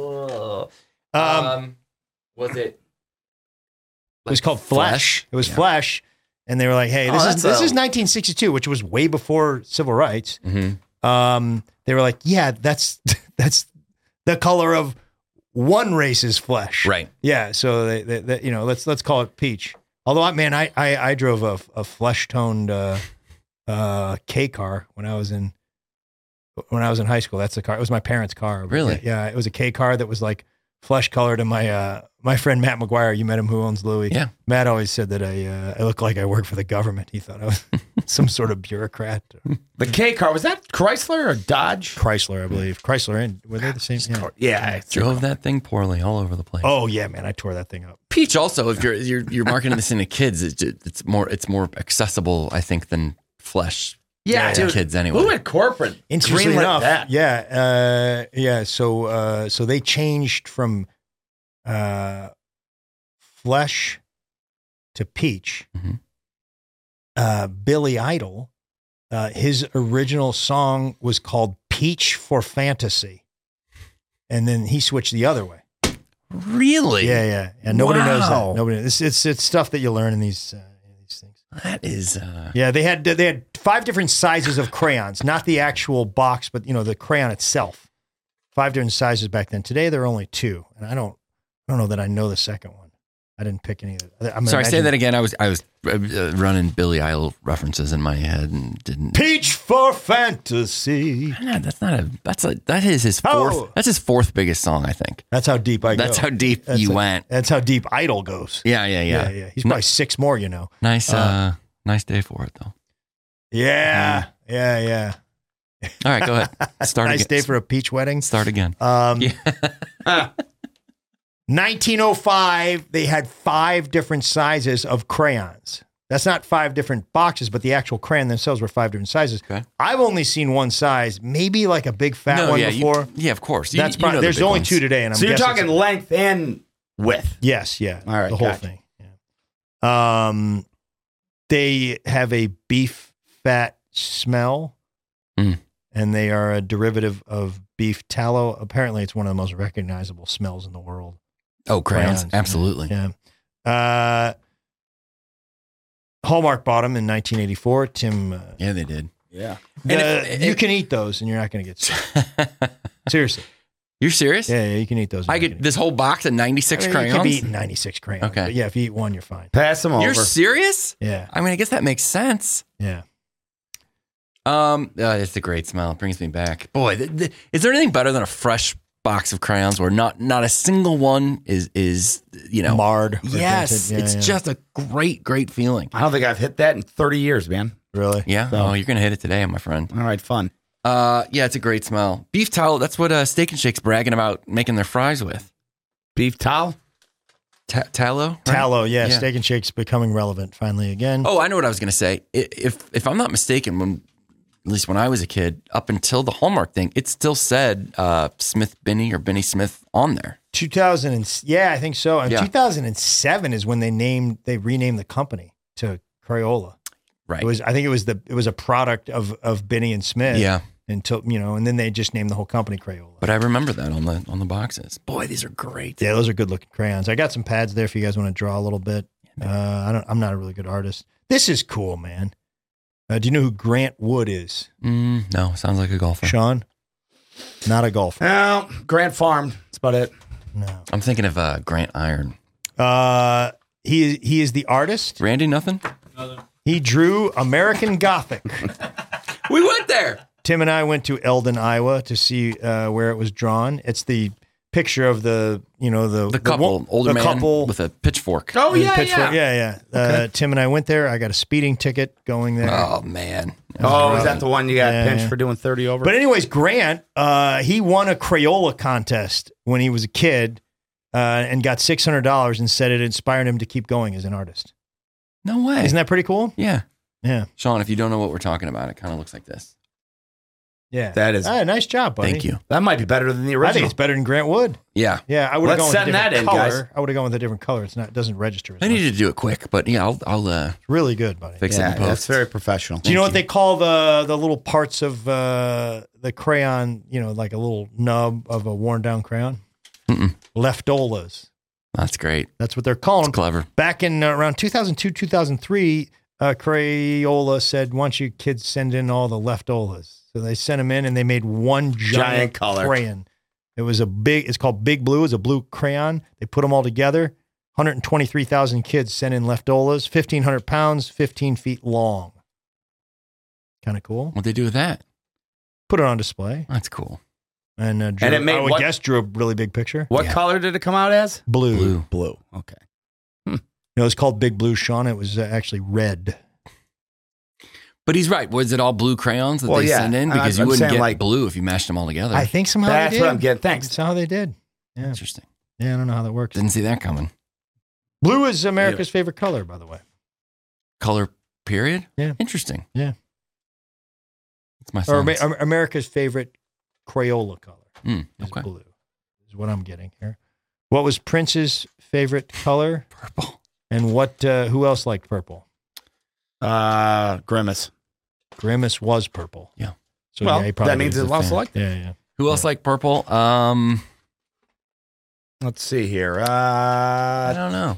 Was it? It was called Flesh. It was Flesh, and they were like, "Hey, this is 1962, which was way before civil rights." Mm-hmm. They were like, "Yeah, that's the color of one race's flesh." Right. Yeah. So they you know, let's call it peach. Although, I drove a flesh toned K car when I was in high school. That's the car. It was my parents' car. Really? Yeah. It was a K car that was like flesh colored, and my friend Matt McGuire, you met him, who owns Louis. Yeah. Matt always said that I look like I work for the government. He thought I was some sort of bureaucrat. The K car, was that Chrysler or Dodge? Chrysler, I believe. Chrysler, and were they the same? Yeah. Yeah. Drove that thing poorly all over the place. Oh yeah, man, I tore that thing up. Peach also, if you're marketing this into kids, it's more accessible, I think, than Flesh. Yeah, to dude. kids anyway. Who at corporate? Interestingly greenlit enough, that? yeah. So they changed from Flesh to Peach. Mm-hmm. Billy Idol, his original song was called Peach for Fantasy, and then he switched the other way. Really? Yeah. Nobody knows Wow. that. Nobody. It's stuff that you learn in these things. That is. Yeah, they had 5 different sizes of crayons, not the actual box, but the crayon itself. 5 different sizes back then. Today there are only 2, and I don't know that I know the second one. I didn't pick any of it. Sorry, say that again. I was running Billy Idol references in my head and didn't. Peach for Fantasy. No, that is his fourth. Oh. That's his 4th biggest song, I think. That's how deep I go. That's how deep you went. That's how deep Idol goes. Yeah. He's probably 6 more, Nice, nice day for it though. Yeah. All right, go ahead. Start Nice again. day for a peach wedding. Start again. 1905, they had 5 different sizes of crayons. That's not 5 different boxes, but the actual crayon themselves were 5 different sizes. Okay. I've only seen one size, maybe like a big fat one before. Of course. That's probably, there's only 2 today, and I'm So you're guessing talking length and width. yes, yeah, All right, the whole gotcha. thing. Yeah. They have a beef fat smell, and they are a derivative of beef tallow. Apparently, it's one of the most recognizable smells in the world. Oh, crayons. Crayons, Absolutely. Yeah. Hallmark bought them in 1984. Tim, Yeah, they did. Yeah. you can eat those, and you're not going to get sick. Seriously. You're serious? Yeah, you can eat those. I get this whole box of 96 You crayons. can be eating 96 crayons. Okay. But yeah, if you eat one, you're fine. Pass them over. You're serious? Yeah. I mean, I guess that makes sense. Yeah. It's a great smell. It brings me back. Boy, is there anything better than a fresh box of crayons where not a single one is Marred. or Yes, dented. Yeah, it's just a great feeling. I don't think I've hit that in 30 years, man. Really? Yeah. So- Oh, you're gonna hit it today, my friend. All right, fun. Yeah, it's a great smell. Beef tallow. That's what Steak and Shake's bragging about making their fries with. Beef towel? Tallow. right? Tallow, yeah. Yeah. Steak and Shake's becoming relevant finally again. Oh, I know what I was gonna say. If I'm not mistaken, at least when I was a kid, up until the Hallmark thing, it still said Smith Binney or Binney Smith on there. 2000 yeah, I think so. And Yeah. 2007 is when they renamed the company to Crayola. Right. I think it was a product of Binney and Smith. Yeah. Until and then they just named the whole company Crayola. But I remember that on the boxes. Boy, these are great. Yeah, those are good looking crayons. I got some pads there if you guys want to draw a little bit. I'm not a really good artist. This is cool, man. Do you know who Grant Wood is? No, sounds like a golfer. Sean? Not a golfer. No, Grant Farm. That's about it. No. I'm thinking of Grant Iron. He is the artist. Randy, nothing? He drew American Gothic. We went there. Tim and I went to Eldon, Iowa to see where it was drawn. It's the picture of the couple, older man couple with a pitchfork. Oh, with a yeah, pitchfork. yeah. Yeah. Tim and I went there. I got a speeding ticket going there. Oh, man. Oh, is that the one you got Yeah, pinched yeah. for doing 30 over? But anyways, Grant, he won a Crayola contest when he was a kid and got $600 and said it inspired him to keep going as an artist. No way. Isn't that pretty cool? Yeah. Yeah. Sean, if you don't know what we're talking about, it kind of looks like this. Yeah. That is- nice job, buddy. Thank you. That might be better than the I original. think it's better than Grant Wood. Yeah. Yeah, I would have Let's gone with a send that different in, color. guys. I would have gone with a different color. It doesn't register as I much. needed to do it quick, but yeah, I'll Really good, buddy. fix it Yeah, in post. that's very professional. Do you know what they call the little parts of the crayon, like a little nub of a worn down crayon? Leftolas. That's great. That's what they're calling them. Clever. Back in around 2002, 2003, Crayola said, why don't you kids send in all the leftolas? So they sent them in and they made one giant color crayon. It's called Big Blue. It's a blue crayon. They put them all together. 123,000 kids sent in leftolas, 1,500 pounds, 15 feet long. Kind of cool. What'd they do with that? Put it on display. That's cool. And, it made I would what- guess drew a really big picture. What color did it come out as? Blue. Blue. Okay. It was called Big Blue, Sean. It was actually red. But he's right. Was it all blue crayons that Well, they yeah. send in? I'm Because you wouldn't saying, get like- blue if you mashed them all together. I think somehow That's they did. what I'm getting. Thanks. That's how they did. Yeah. Interesting. Yeah, I don't know how that works. Didn't see that coming. Blue is America's favorite color, by the way. Color period? Yeah. Interesting. Yeah. It's my Or son's. America's favorite Crayola color is Okay. blue, is what I'm getting here. What was Prince's favorite color? Purple. And who else liked purple? Grimace. Grimace was purple. Yeah. So Well, yeah, he probably that means is it a also fan. liked it. Yeah, yeah. Who else liked purple? Let's see here. I don't know.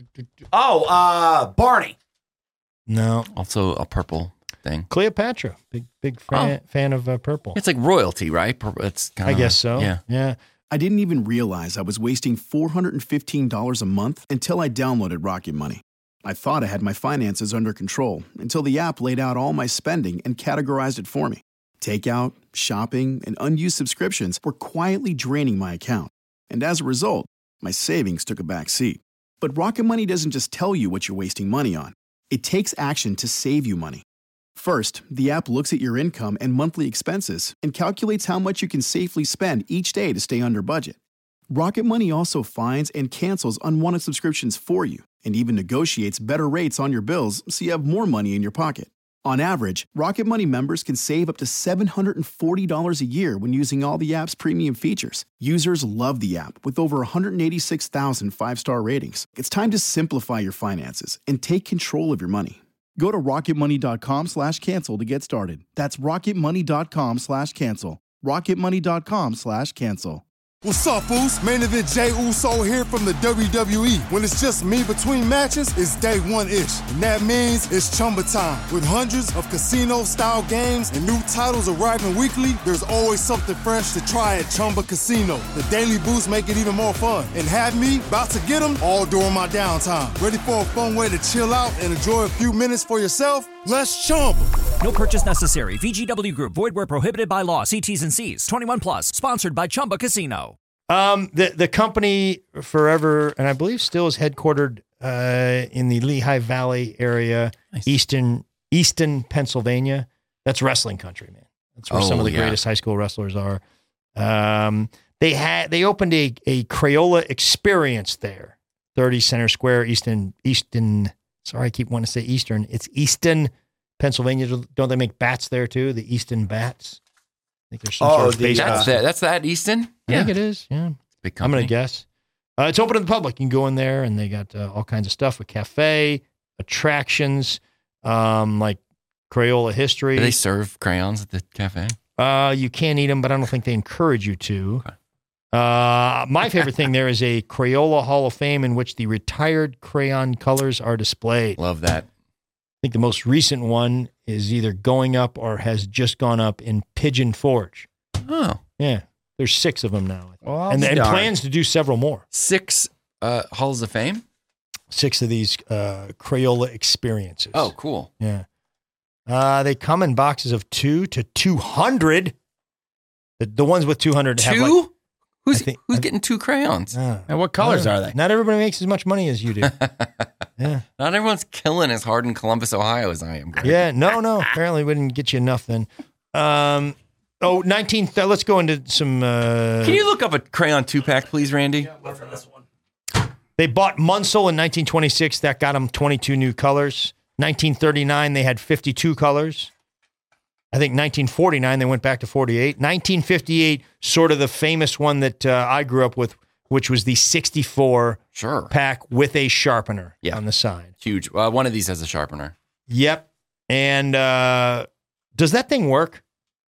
Barney. No. Also a purple thing. Cleopatra. Big fan of purple. It's like royalty, right? It's kind I of, guess so. Yeah. Yeah. I didn't even realize I was wasting $415 a month until I downloaded Rocket Money. I thought I had my finances under control until the app laid out all my spending and categorized it for me. Takeout, shopping, and unused subscriptions were quietly draining my account. And as a result, my savings took a back seat. But Rocket Money doesn't just tell you what you're wasting money on. It takes action to save you money. First, the app looks at your income and monthly expenses and calculates how much you can safely spend each day to stay under budget. Rocket Money also finds and cancels unwanted subscriptions for you and even negotiates better rates on your bills so you have more money in your pocket. On average, Rocket Money members can save up to $740 a year when using all the app's premium features. Users love the app with over 186,000 five-star ratings. It's time to simplify your finances and take control of your money. Go to rocketmoney.com/cancel to get started. That's rocketmoney.com/cancel. rocketmoney.com/cancel. What's up, Foos? Main event Jey Uso here from the WWE. When it's just me between matches, it's day one-ish. And that means it's Chumba time. With hundreds of casino-style games and new titles arriving weekly, there's always something fresh to try at Chumba Casino. The daily boosts make it even more fun. And have me about to get them all during my downtime. Ready for a fun way to chill out and enjoy a few minutes for yourself? Let's Chumba. No purchase necessary. VGW Group. Void where prohibited by law. See T's and C's. 21 plus. Sponsored by Chumba Casino. The company forever, and I believe still is headquartered in the Lehigh Valley area, Nice. Easton, Pennsylvania. That's wrestling country, man. That's where some of the greatest high school wrestlers are. They opened a Crayola experience there, 30 Center Square, Easton. Sorry, I keep wanting to say Eastern. It's Easton, Pennsylvania. Don't they make bats there too? The Easton Bats. I think there's some sort of baseball. That's that Easton? I think it is. Yeah, Big I'm company. going to guess. It's open to the public. You can go in there, and they got all kinds of stuff with cafe, attractions, like Crayola history. Do they serve crayons at the cafe? You can't eat them, but I don't think they encourage you to. Okay. My favorite thing there is a Crayola Hall of Fame in which the retired crayon colors are displayed. Love that. I think the most recent one is either going up or has just gone up in Pigeon Forge. Oh. Yeah, there's 6 of them now. Well, and darn. plans to do several more. 6 Halls of Fame? 6 of these Crayola experiences. Oh, cool. Yeah. They come in boxes of 2 to 200. The ones with 200 have 2? like, Who's think- getting 2 crayons? And what colors are they? Not everybody makes as much money as you do. Yeah. Not everyone's killing as hard in Columbus, Ohio as I am. Yeah. No. Apparently we didn't get you enough then. Let's go into some. Can you look up a crayon 2-pack, please, Randy? They bought Munsell in 1926. That got them 22 new colors. 1939, they had 52 colors. I think 1949, they went back to 48. 1958, sort of the famous one that I grew up with, which was the 64 pack with a sharpener on the side. Huge. One of these has a sharpener. Yep. And does that thing work?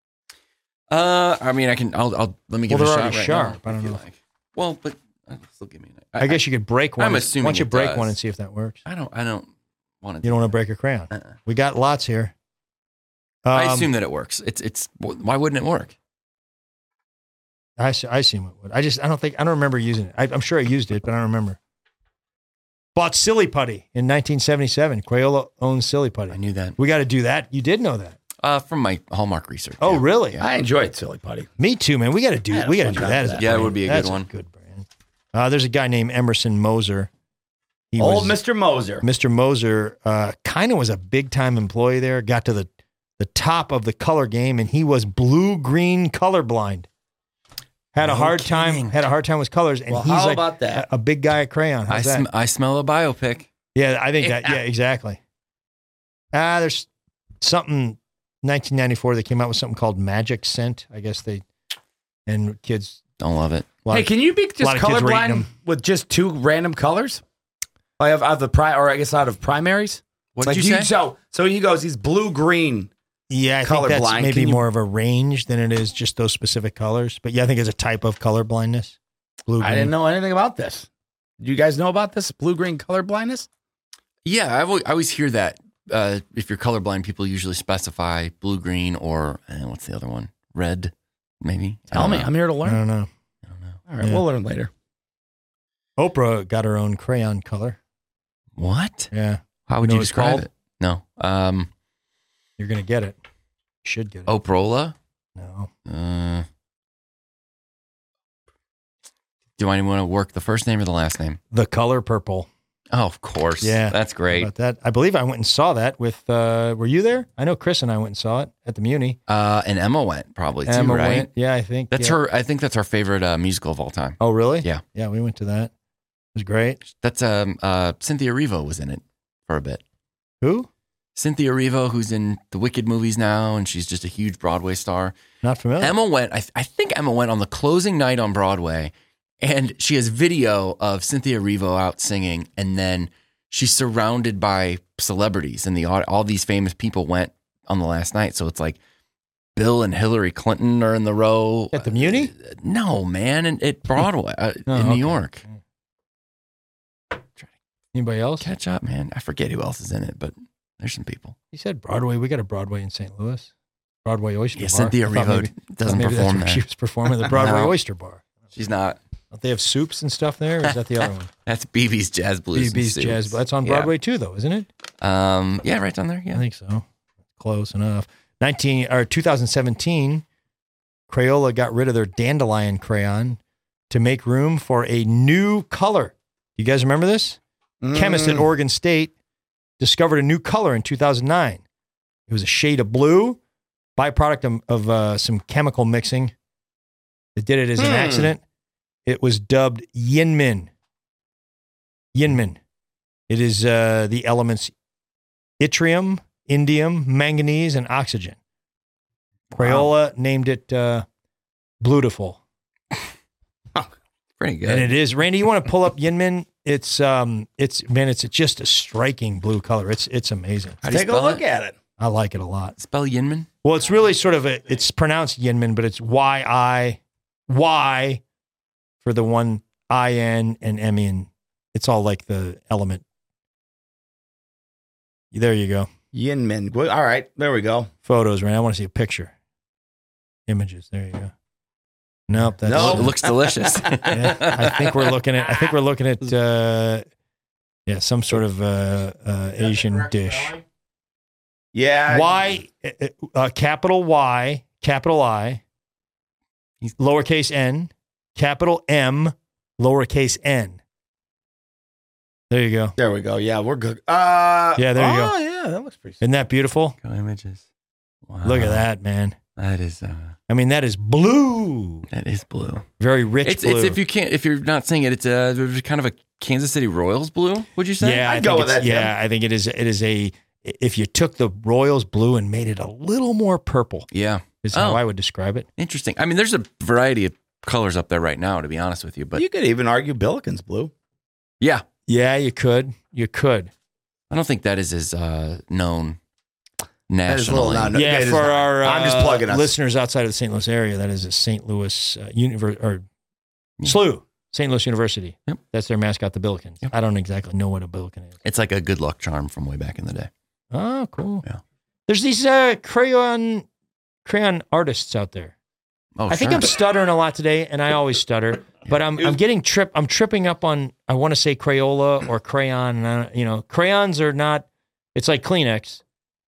I mean, I'll let me give it a shot. They're already sharp. Now, I don't know. Well, but still give me an I guess you could break one. I'm assuming Why don't you it break does. one and see if that works? I don't want to. You don't want to break a crayon. We got lots here. I assume that it works. It's why wouldn't it work? I assume it would. I don't remember using it. I'm sure I used it, but I don't remember. Bought Silly Putty in 1977. Crayola owns Silly Putty. I knew that. We got to do that. You did know that. From my Hallmark research. Oh, really? I enjoyed Silly Putty. Me too, man. We got to do that. Yeah, it would be a That's good one. A good brand. There's a guy named Emerson Moser. Mr. Moser. Mr. Moser kind of was a big time employee there. Got to the top of the color game, and he was blue-green colorblind. Had a hard time with colors, and he's how like about that? A big guy at crayon. How's that? I smell a biopic. Yeah, I think that. Yeah, exactly. There's something 1994 they came out with something called Magic Scent. I guess and kids don't love it. Hey, can you be just colorblind with just two random colors? Out of primaries. What did you say? So he goes, he's blue green. Yeah, I think that's maybe more of a range than it is just those specific colors. But yeah, I think it's a type of color blindness. Blue-green. I didn't know anything about this. Do you guys know about this blue-green color blindness? Yeah, I always hear that. If you're colorblind, people usually specify blue-green or what's the other one? Red, maybe. Tell me. I'm here to learn. I don't know. All right, we'll learn later. Oprah got her own crayon color. What? Yeah. How would you describe it? No. You're going to get it. You should get it. Oprola? No. Do I want to work the first name or the last name? The Color Purple. Oh, of course. Yeah. That's great. About that. I believe I went and saw that with, were you there? I know Chris and I went and saw it at the Muni. And Emma went probably too, Emma right? went. Yeah, I think. That's her. I think that's our favorite musical of all time. Oh, really? Yeah. Yeah, we went to that. It was great. That's Cynthia Erivo was in it for a bit. Who? Cynthia Erivo, who's in the Wicked movies now, and she's just a huge Broadway star. Not familiar. Emma went. I think Emma went on the closing night on Broadway, and she has video of Cynthia Erivo out singing, and then she's surrounded by celebrities, and all these famous people went on the last night. So it's like Bill and Hillary Clinton are in the row at the Muni. No, man, at Broadway in New York. Anybody else? Catch up, man. I forget who else is in it, but there's some people. He said Broadway. We got a Broadway in St. Louis. Broadway Oyster Bar. Cynthia Erivo doesn't perform there. She was performing at the Broadway Oyster Bar. She's not. Don't they have soups and stuff there? Or is that the other one? That's BB's Jazz Blues. BB's Jazz. That's on Broadway too, though, isn't it? Yeah, right down there. Yeah, I think so. Close enough. 2017, Crayola got rid of their dandelion crayon to make room for a new color. You guys remember this? Chemist at Oregon State discovered a new color in 2009. It was a shade of blue, byproduct of some chemical mixing. They did it as an accident. It was dubbed Yinmin. Yinmin. It is the elements yttrium, indium, manganese, and oxygen. Crayola named it Blutiful. Pretty good. And it is. Randy, you want to pull up Yinmin? It's just a striking blue color. It's amazing. Take a look at it. I like it a lot. Spell Yinmin? Well, it's really sort of it's pronounced Yinmin, but it's Y for the one I-N and M-in. It's all like the element. There you go. Yinmin. All right, there we go. Photos, Randy. I want to see a picture. Images. There you go. Nope. That's it looks delicious. Yeah, I think we're looking at some sort of Asian dish. Yeah. Y, capital Y, capital I, lowercase n, capital M, lowercase n. There you go. There we go. Yeah, we're good. Yeah, there you go. Oh, yeah, that looks pretty. Isn't that beautiful? Go images. Wow. Look at that, man. That is. I mean, that is blue. That is blue. Very rich blue. It's if you're not seeing it, it's kind of a Kansas City Royals blue. Would you say? Yeah, I'd go with that. Yeah, I think it is. It is a if you took the Royals blue and made it a little more purple. Yeah. Is how I would describe it. Interesting. I mean, there's a variety of colors up there right now, to be honest with you. But you could even argue Billiken's blue. Yeah. Yeah, you could. I don't think that is as known nationally. Yeah, for our I'm just plugging us. listeners outside of the St. Louis area, that is a St. Louis SLU, St. Louis University. Yep. That's their mascot, the Billikens. Yep. I don't exactly know what a Billiken is. It's like a good luck charm from way back in the day. Oh, cool. Yeah. There's these crayon artists out there. Oh, I think I'm stuttering a lot today, and I always stutter. But I'm tripping up on, I want to say Crayola or crayon. And crayons are not. It's like Kleenex.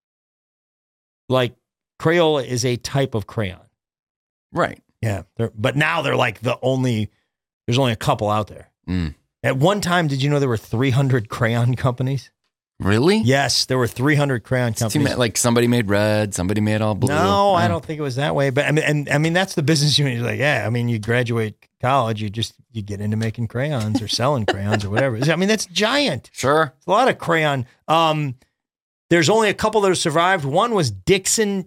Like Crayola is a type of crayon. Right. Yeah. But now they're like there's only a couple out there. Mm. At one time, did you know there were 300 crayon companies? Really? Yes, there were 300 crayon companies. Like somebody made red, somebody made all blue. No, I don't think it was that way. But I mean, that's the business unit. You're like, yeah, I mean, you graduate college, you get into making crayons or selling crayons or whatever. I mean, that's giant. Sure. It's a lot of crayon. There's only a couple that have survived. One was Dixon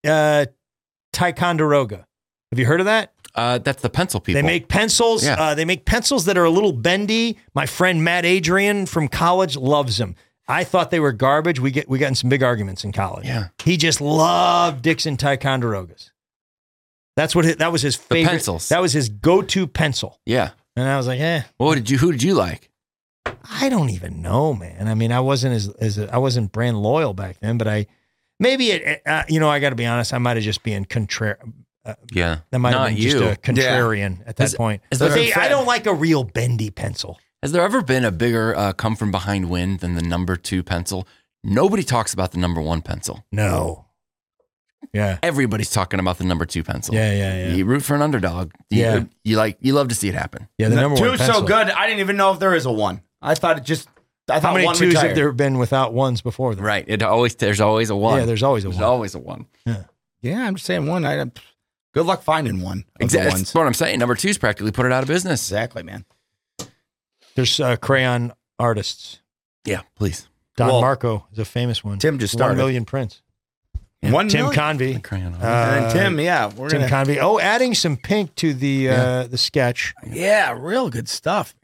Ticonderoga. Have you heard of that? That's the pencil people. They make pencils. Yeah. They make pencils that are a little bendy. My friend Matt Adrian from college loves them. I thought they were garbage. We got in some big arguments in college. Yeah. He just loved Dixon Ticonderogas. That was his favorite. The pencils. That was his go-to pencil. Yeah. And I was like, who did you like? I don't even know, man. I mean, I wasn't I wasn't brand loyal back then, but I got to be honest, I might have just been contrarian. Yeah. That might have been just a contrarian at that point. I don't like a real bendy pencil. Has there ever been a bigger come from behind win than the number 2 pencil? Nobody talks about the number 1 pencil. No. Yeah. Everybody's talking about the number 2 pencil. Yeah. You root for an underdog. You love to see it happen. Yeah, the number 1 2's pencil. so good. I didn't even know if there is a 1. I thought how many 1 2s retired. have there been without 1s before them? Right. There's always a 1. Yeah, there's always a 1. There's always a 1. Yeah, I'm just saying 1. Good luck finding 1. Exactly. Ones. That's what I'm saying. Number 2's practically put it out of business. Exactly, man. There's crayon artists. Yeah, please. Don Marco is a famous one. Tim just started. 1 million prints. Yeah. 1 Tim million? Convey. Crayon And then Tim, yeah. Tim Convey. Oh, adding some pink to the sketch. Yeah, real good stuff.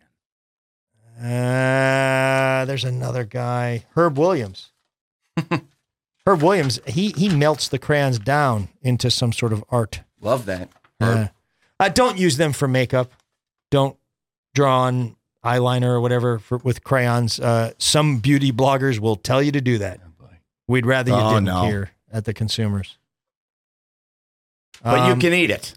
There's another guy, Herb Williams. Herb Williams, he melts the crayons down into some sort of art. Love that. Don't use them for makeup. Don't draw on eyeliner or whatever with crayons. Some beauty bloggers will tell you to do that. We'd rather you didn't here at the Consumers. But you can eat it.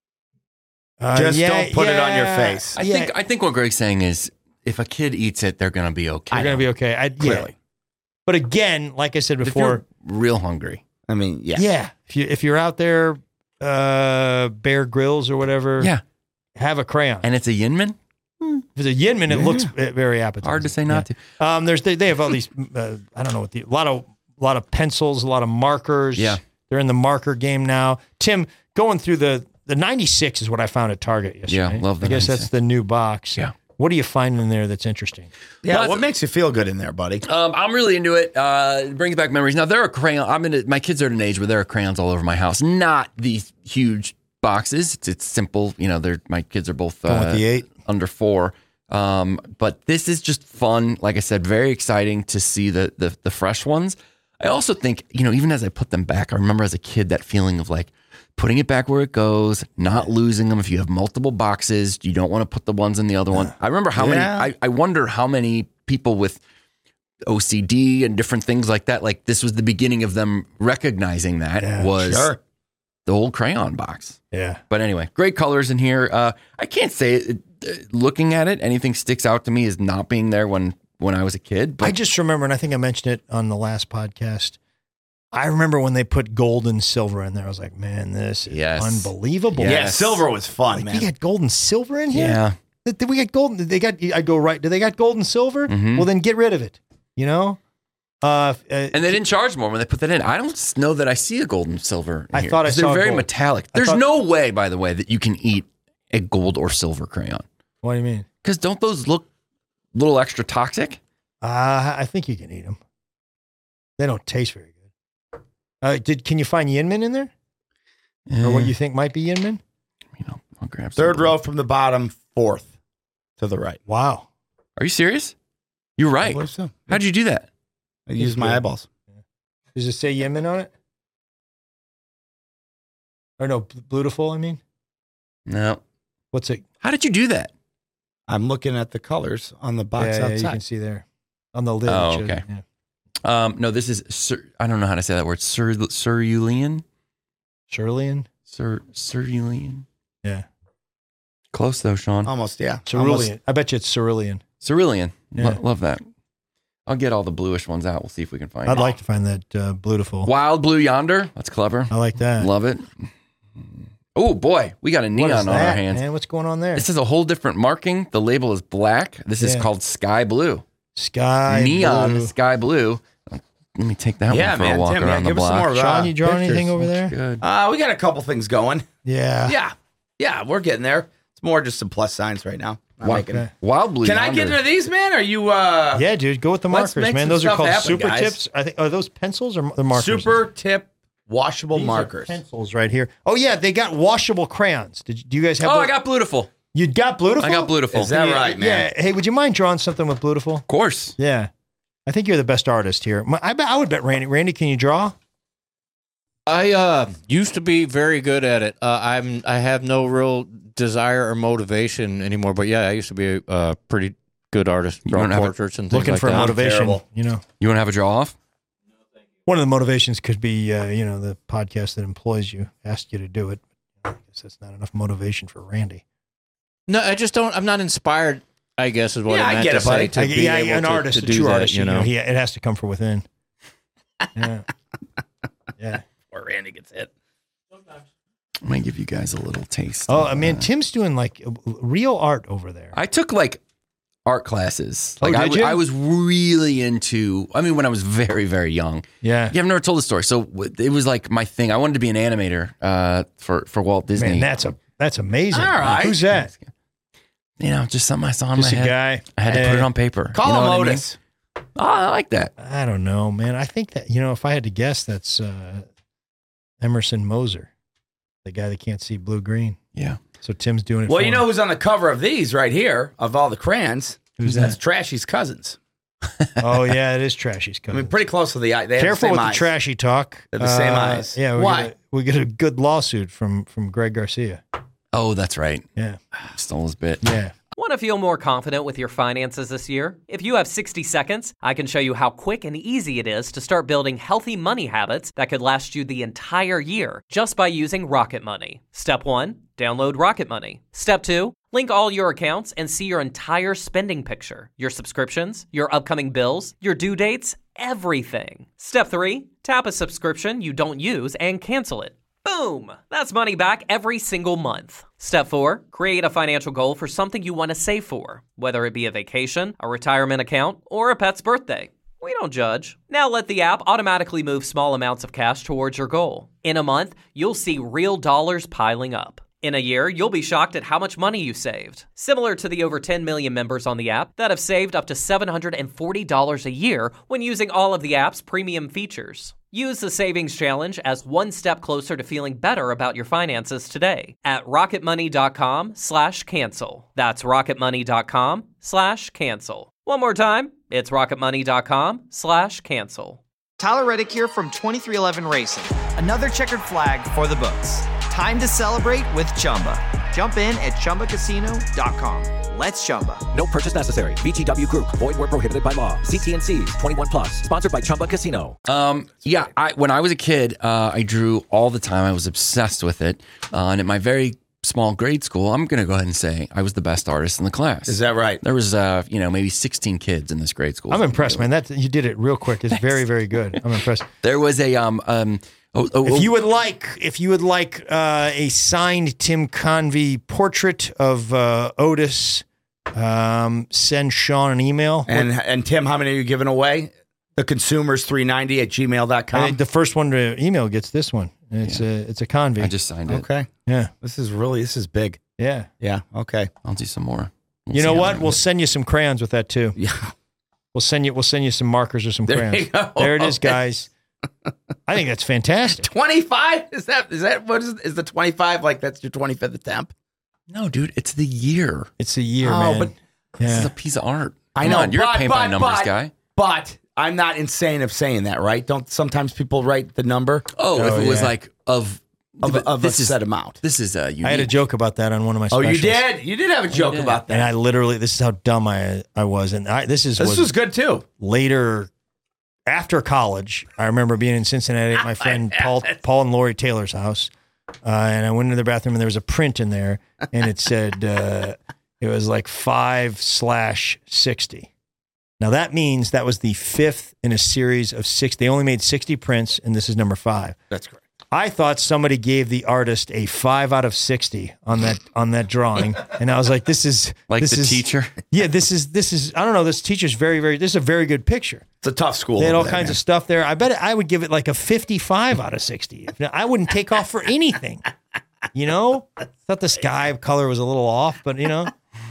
Just don't put it on your face. I think what Greg's saying is if a kid eats it, they're going to be okay. They're going to be okay. Clearly. But again, like I said before, if you're real hungry. I mean, yeah. Yeah. If you're out there, Bear Grylls or whatever, have a crayon. And it's a Yinman? If it's a Yinman, it looks very appetizing. Hard to say not to. They have all these, I don't know, a lot of pencils, a lot of markers. Yeah. They're in the marker game now. Tim, going through the 96 is what I found at Target yesterday. Yeah, love the I guess 96. that's the new box. Yeah. What do you find in there that's interesting? Yeah, Well, what makes you feel good in there, buddy? I'm really into it. It brings back memories. Now, there are crayons. My kids are at an age where there are crayons all over my house. Not these huge boxes. It's simple. My kids are both Going with the 8? under 4. But this is just fun. Like I said, very exciting to see the fresh ones. I also think, even as I put them back, I remember as a kid that feeling of like putting it back where it goes, not losing them. If you have multiple boxes, you don't want to put the ones in the other one. I remember how many, I wonder how many people with OCD and different things like that, like this was the beginning of them recognizing that the old crayon box. Yeah. But anyway, great colors in here. I can't say looking at it, anything sticks out to me as not being there when I was a kid. But I just remember, and I think I mentioned it on the last podcast, I remember when they put gold and silver in there. I was like, man, this is unbelievable. Yes. Yeah, silver was fun, man. You got gold and silver in here? Yeah. Did we get gold? I go right. Do they got gold and silver? Mm-hmm. Well, then get rid of it. And they didn't charge more when they put that in. I don't know that I see a gold and silver in I here, thought I 'cause saw they're very gold. metallic. There's no way, by the way, that you can eat a gold or silver crayon. What do you mean? Because don't those look a little extra toxic? I think you can eat them. They don't taste very good. Can you find Yinmin in there? Or what you think might be Yinmin? I'll grab some. Third row from the bottom, fourth to the right. Wow. Are you serious? You're right. I believe so. How'd you do that? I used my eyeballs. Does it say Yinmin on it? Or no, Beautiful, I mean? No. What's it? How did you do that? I'm looking at the colors on the box Yeah, outside. you can see there. On the lid. Oh, it shows, okay. Yeah. No, this is I don't know how to say that word. Cerulean? Cerulean? Cerulean? Yeah. Close though, Sean. Almost, yeah. Cerulean. I bet you it's cerulean. Cerulean. Yeah. Love that. I'll get all the bluish ones out. We'll see if we can find it. I'd like to find that Beautiful. Wild Blue Yonder. That's clever. I like that. Love it. Oh, boy. We got a What neon is on our that, hands. man? What's going on there? This is a whole different marking. The label is black. This is Yeah. called Sky Blue. Sky Neon blue. Sky Blue. Let me take that one for a walk Tim, around the give us some block. more, Sean, you draw pictures. anything over there? Good. We got a couple things going. Yeah. Yeah, we're getting there. It's more just some plus signs right now. I'm making- Okay. Wild Blue Can I Yonder. get into these, man? Are you Yeah, dude, go with the Let's markers, make man. some Those are stuff called happen, super guys. tips. I think are those pencils or the markers? super tip washable These are markers? pencils right here. Oh yeah, they got washable crayons. Do you guys have? Oh, those? I got Beautiful. You got Beautiful? I got Beautiful. Is that right, man? Yeah. Hey, would you mind drawing something with Beautiful? Of course. Yeah. I think you're the best artist here. I would bet Randy. Randy, can you draw? I used to be very good at it. I have no real desire or motivation anymore. But yeah, I used to be a pretty good artist, drawing portraits and things Looking like for that. motivation. terrible. You know, You want to have a draw off? one of the motivations could be, the podcast that employs you asked you to do it. I guess that's not enough motivation for Randy. No, I just don't. I'm not inspired. I guess is what Yeah, I I meant get to it, buddy. say. To be able an to, artist, to a do true that, artist. you know. It has to come from within. Yeah. Yeah. Or Randy gets hit. I'm going to give you guys a little taste. Oh, of I mean, that. Tim's doing like real art over there. I took like art classes. Oh, Like did you? I was really into, when I was very, very young. Yeah. Yeah, I've never told the story. So it was like my thing. I wanted to be an animator for Walt Disney. Man, that's amazing. All right. Who's that? Just something I saw in Just my a head. guy. I had to put it on paper. Call You know him what I mean? Otis. Oh, I like that. I don't know, man. I think that, if I had to guess, that's Emerson Moser, the guy that can't see blue-green. Yeah. So Tim's doing it Well, for you him. know who's on the cover of these right here, of all the crayons? Who's That's that? Trashy's cousins. Oh, yeah, it is Trashy's I cousin. mean, pretty close to the eye. They have Careful the with same the eyes. trashy talk. They're the same eyes. Yeah. Why? We get a good lawsuit from Greg Garcia. Oh, that's right. Yeah. Stole his bit. Yeah. Want to feel more confident with your finances this year? If you have 60 seconds, I can show you how quick and easy it is to start building healthy money habits that could last you the entire year just by using Rocket Money. Step 1, download Rocket Money. Step 2, link all your accounts and see your entire spending picture, your subscriptions, your upcoming bills, your due dates, everything. Step 3, tap a subscription you don't use and cancel it. Boom! That's money back every single month. Step 4, create a financial goal for something you want to save for, whether it be a vacation, a retirement account, or a pet's birthday. We don't judge. Now let the app automatically move small amounts of cash towards your goal. In a month, you'll see real dollars piling up. In a year, you'll be shocked at how much money you saved. Similar to the over 10 million members on the app that have saved up to $740 a year when using all of the app's premium features. Use the Savings Challenge as one step closer to feeling better about your finances today at rocketmoney.com/cancel. That's rocketmoney.com/cancel. One more time, it's rocketmoney.com/cancel. Tyler Reddick here from 2311 Racing. Another checkered flag for the books. Time to celebrate with Chumba. Jump in at ChumbaCasino.com. Let's Chumba. No purchase necessary. VGW Group. Void where prohibited by law. See T&Cs. 21 plus. Sponsored by Chumba Casino. When I was a kid, I drew all the time. I was obsessed with it. And at my very small grade school, I'm going to go ahead and say I was the best artist in the class. Is that right? There was, maybe 16 kids in this grade school. I'm impressed, man. You did it real quick. It's very, very good. I'm impressed. There was a If you would like a signed Tim Convey portrait of Otis, send Sean an email. And Tim, how many are you giving away? The consumers390@gmail.com. The first one to email gets this one. And it's a Convey. I just signed it. Okay. Yeah. This is big. Yeah. Yeah. Okay. I'll do some more. You know what? We'll send you some crayons with that too. Yeah. We'll send you some markers or some crayons. There you go. There it is, guys. I think that's fantastic. 25? Is that what is the 25 like that's your 25th attempt? No, dude, it's the year. It's a year, man. But this is a piece of art. I know. Come on, you're a paint by numbers guy. But I'm not insane of saying that, right? Don't sometimes people write the number? If it was like of a set amount. This is unique. I had a joke about that on one of my Oh, specials. you did? You did have a joke about that. And I literally, this is how dumb I was. And this was good too. Later, after college, I remember being in Cincinnati at my friend Paul and Lori Taylor's house. And I went into the bathroom and there was a print in there and it said, it was like 5/60. Now that means that was the 5th in a series of 6. They only made 60 prints and this is number 5. That's correct. I thought somebody gave the artist a 5 out of 60 on that drawing, and I was like, "This is teacher." Yeah, this is. I don't know. This teacher's very. This is a very good picture. It's a tough school. They had all kinds of stuff there. I bet I would give it like a 55 out of 60. I wouldn't take off for anything. You know, thought the sky color was a little off, but yeah,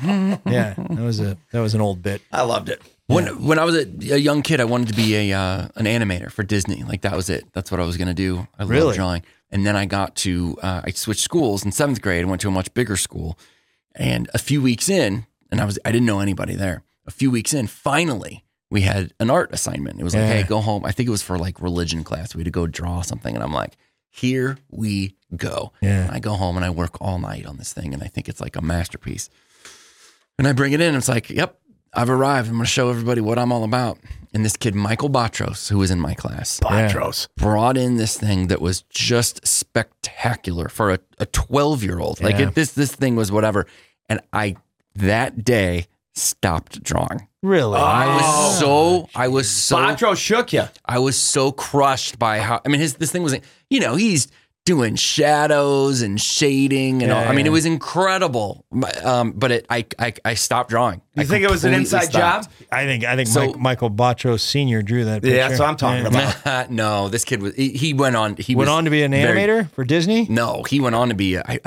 that was an old bit. I loved it. When I was a young kid, I wanted to be an animator for Disney. Like that was it. That's what I was going to do. I loved drawing. And then I got to, I switched schools in 7th grade and went to a much bigger school. And a few weeks in, and I didn't know anybody there. A few weeks in, finally, we had an art assignment. It was like, hey, go home. I think it was for like religion class. We had to go draw something. And I'm like, here we go. Yeah. And I go home and I work all night on this thing. And I think it's like a masterpiece. And I bring it in and it's like, yep. I've arrived. I'm going to show everybody what I'm all about. And this kid, Michael Batros, who was in my class, brought in this thing that was just spectacular for a 12-year-old. Yeah. Like this thing was whatever. And I, that day, stopped drawing. Really? I was so. Batros shook you. I was so crushed by how. I mean, this thing was. He's doing shadows and shading and all. I mean, it was incredible. But I stopped drawing. You think it was an inside job? I think so, Michael Batros Sr. drew that picture. Yeah, that's what I'm talking about. No, this kid was. He went on. He went on to be an animator for Disney. No, he went on to be. I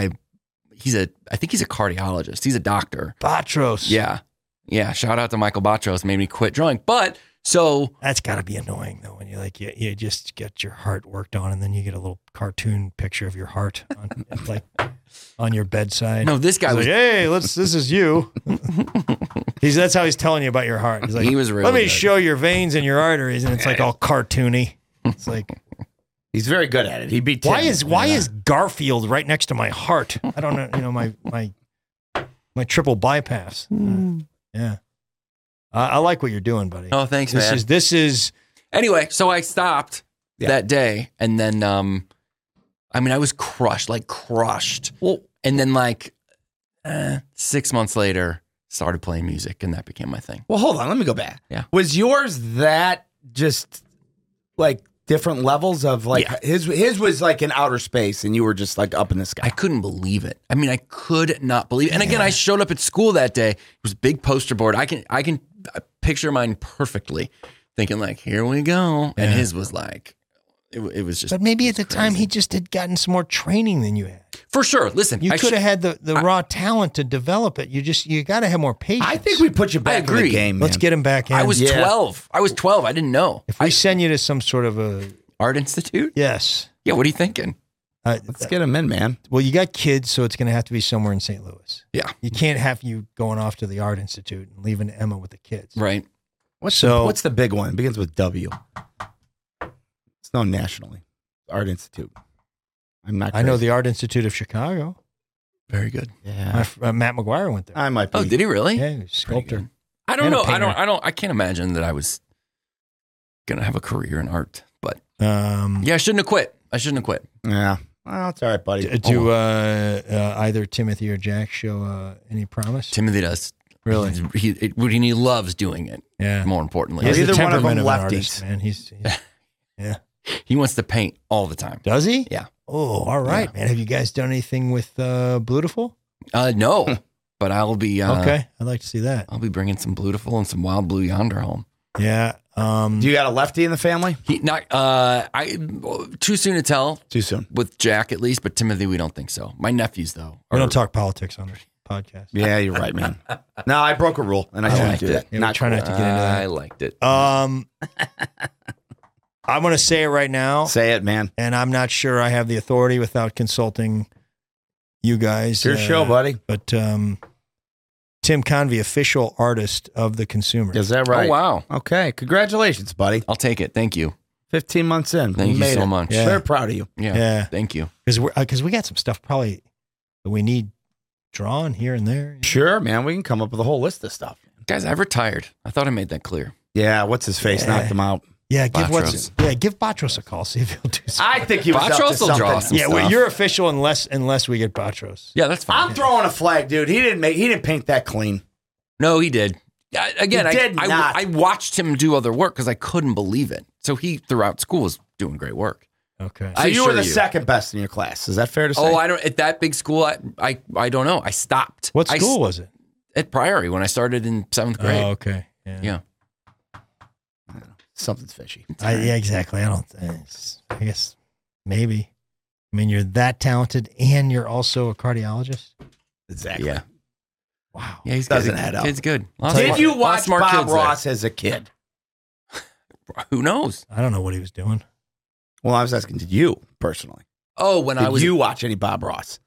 think he's a cardiologist. He's a doctor. Batros. Yeah. Shout out to Michael Batros. Made me quit drawing, but. So that's got to be annoying though when you like you just get your heart worked on and then you get a little cartoon picture of your heart on your bedside. No, this guy was like, hey, this is you. That's how he's telling you about your heart. He's like, he was really let me good. Show your veins and your arteries, and it's like all cartoony. It's like he's very good at it. He beat Tim. Why is Garfield right next to my heart? I don't know. You know my triple bypass. Yeah. I like what you're doing, buddy. Oh, thanks, man. This is anyway. So I stopped that day, and then I was crushed. Well, and then 6 months later, started playing music, and that became my thing. Well, hold on, let me go back. Yeah, was yours that just like different levels of his was like in outer space, and you were just like up in the sky? I couldn't believe it. I mean, I could not believe it. And again, I showed up at school that day. It was a big poster board. I can picture mine perfectly, thinking like, here we go. And his was like, it was just. But maybe at the crazy. time he just had gotten some more training than you had. For sure. Listen, you could have had the raw talent to develop it. You got to have more patience. I think we put you back in the game. Let's get him back in. I was 12. I was 12. I didn't know. If we send you to some sort of a art institute, yes. Yeah. What are you thinking? Let's get him in, man. Well, you got kids, so it's going to have to be somewhere in St. Louis. Yeah. You can't have you going off to the art institute and leaving Emma with the kids. Right. What's the big one? It begins with W. It's known nationally. Art Institute. I'm not crazy. I know the Art Institute of Chicago. Very good. Yeah. Matt McGuire went there. I might be. Oh, did he really? Yeah, he was a sculptor. I don't know. I can't imagine that I was going to have a career in art, but I shouldn't have quit. Yeah. Well, it's all right, buddy. Do either Timothy or Jack show any promise? Timothy does. Really? He loves doing it. Yeah. More importantly. He's either the one of them temperament of an lefties. artist, man. He's yeah. He wants to paint all the time. Does he? Yeah. Oh, all right, man. Have you guys done anything with Blutiful? No, but I'll be okay. I'd like to see that. I'll be bringing some Blutiful and some Wild Blue Yonder home. Yeah. Do you got a lefty in the family? Too soon to tell. Too soon with Jack at least, but Timothy, we don't think so. My nephews though. We don't talk politics on the podcast. Yeah, you're right, man. No, I broke a rule, and I shouldn't do that. Yeah, try not to get into that. I liked it. I'm going to say it right now. Say it, man. And I'm not sure I have the authority without consulting you guys. It's your show, buddy. But Tim Convey, official artist of the Consumer. Is that right? Oh, wow. Okay. Congratulations, buddy. I'll take it. Thank you. 15 months in. Thank you so much. Yeah. Very proud of you. Yeah. Thank you. Because we got some stuff probably that we need drawn here and there. Sure, man. We can come up with a whole list of stuff. Guys, I've retired. I thought I made that clear. Yeah, what's his face knocked him out. Yeah, give Botros. give Botros a call. See if he'll do something. I think he was up to Botros will draw something. some Yeah, stuff. well, you're official unless we get Botros. Yeah, that's fine. I'm throwing a flag, dude. He didn't paint that clean. No, he did. Again, He did not. I watched him do other work because I couldn't believe it. So he, throughout school, was doing great work. Okay. So you were the second best in your class. Is that fair to say? Oh, I don't. At that big school, I don't know. I stopped. What school was it? At Priory when I started in 7th grade. Oh, okay. Yeah. Something's fishy. Yeah, exactly. I guess maybe. I mean, you're that talented and you're also a cardiologist. Exactly. Yeah. Wow. Yeah, he's Doesn't good. add up. Kid's good. Did you watch smart Bob kids Ross as a kid? there. Who knows? I don't know what he was doing. Well, I was asking, did you personally? Oh, when I was Did you watch any Bob Ross?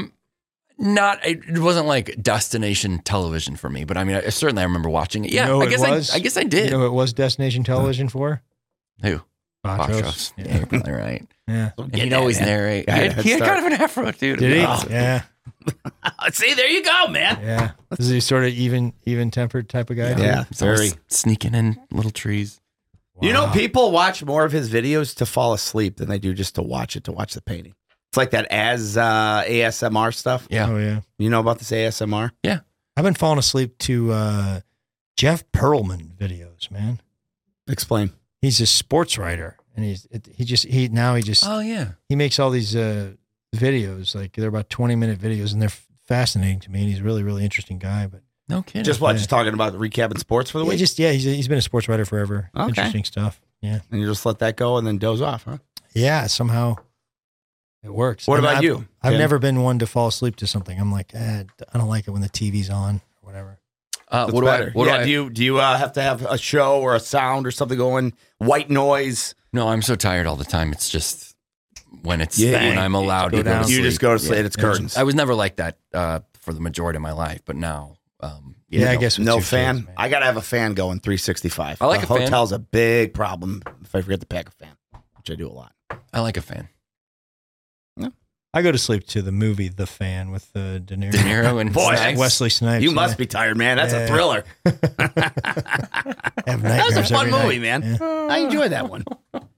not. It wasn't like destination television for me, but I mean, I certainly remember watching it. Yeah, You know I guess I guess I did. You know who it was destination television for? Who? Botros. Yeah, you're probably right. Yeah. And he'd always narrate. Yeah, He had kind of an afro, dude. Did he? Oh. Yeah. See, there you go, man. Yeah. Is he sort of even tempered type of guy? Yeah, He's always very. sneaking in little trees. You know, people watch more of his videos to fall asleep than they do just to watch the painting. It's like that ASMR stuff. Yeah. Oh yeah. You know about this ASMR? Yeah. I've been falling asleep to Jeff Pearlman videos, man. Explain. He's a sports writer, and he Oh yeah. he makes all these videos, like they're about 20-minute videos, and they're fascinating to me. And he's a really, really interesting guy. But No kidding. Just what? Yeah. Just talking about recapping sports for the week? he's been a sports writer forever. Okay. Interesting stuff. Yeah, And you just let that go and then doze off, huh? yeah. Somehow it works. What And about I've- you, I've Ken? never been one to fall asleep to something. I'm like, I don't like it when the TV's on or whatever. what do better? I? What yeah, do I? do you have to have a show or a sound or something going? White noise. No, I'm so tired all the time. It's just when Yeah, when I'm allowed to go down. to sleep. You just go to sleep. Yeah. It's curtains. I was never like that for the majority of my life, but now, Yeah, I guess with No two fan. kids, man. I got to have a fan going 365. I like the a fan. hotel's a big problem if I forget to pack a fan, which I do a lot. I like a fan. I go to sleep to the movie The Fan with De Niro. De Niro and Boy, Snipes. Wesley Snipes. You must be tired, man. That's Yeah. a thriller. Have That was a nightmares fun every movie, night. man. Yeah. I enjoyed that one.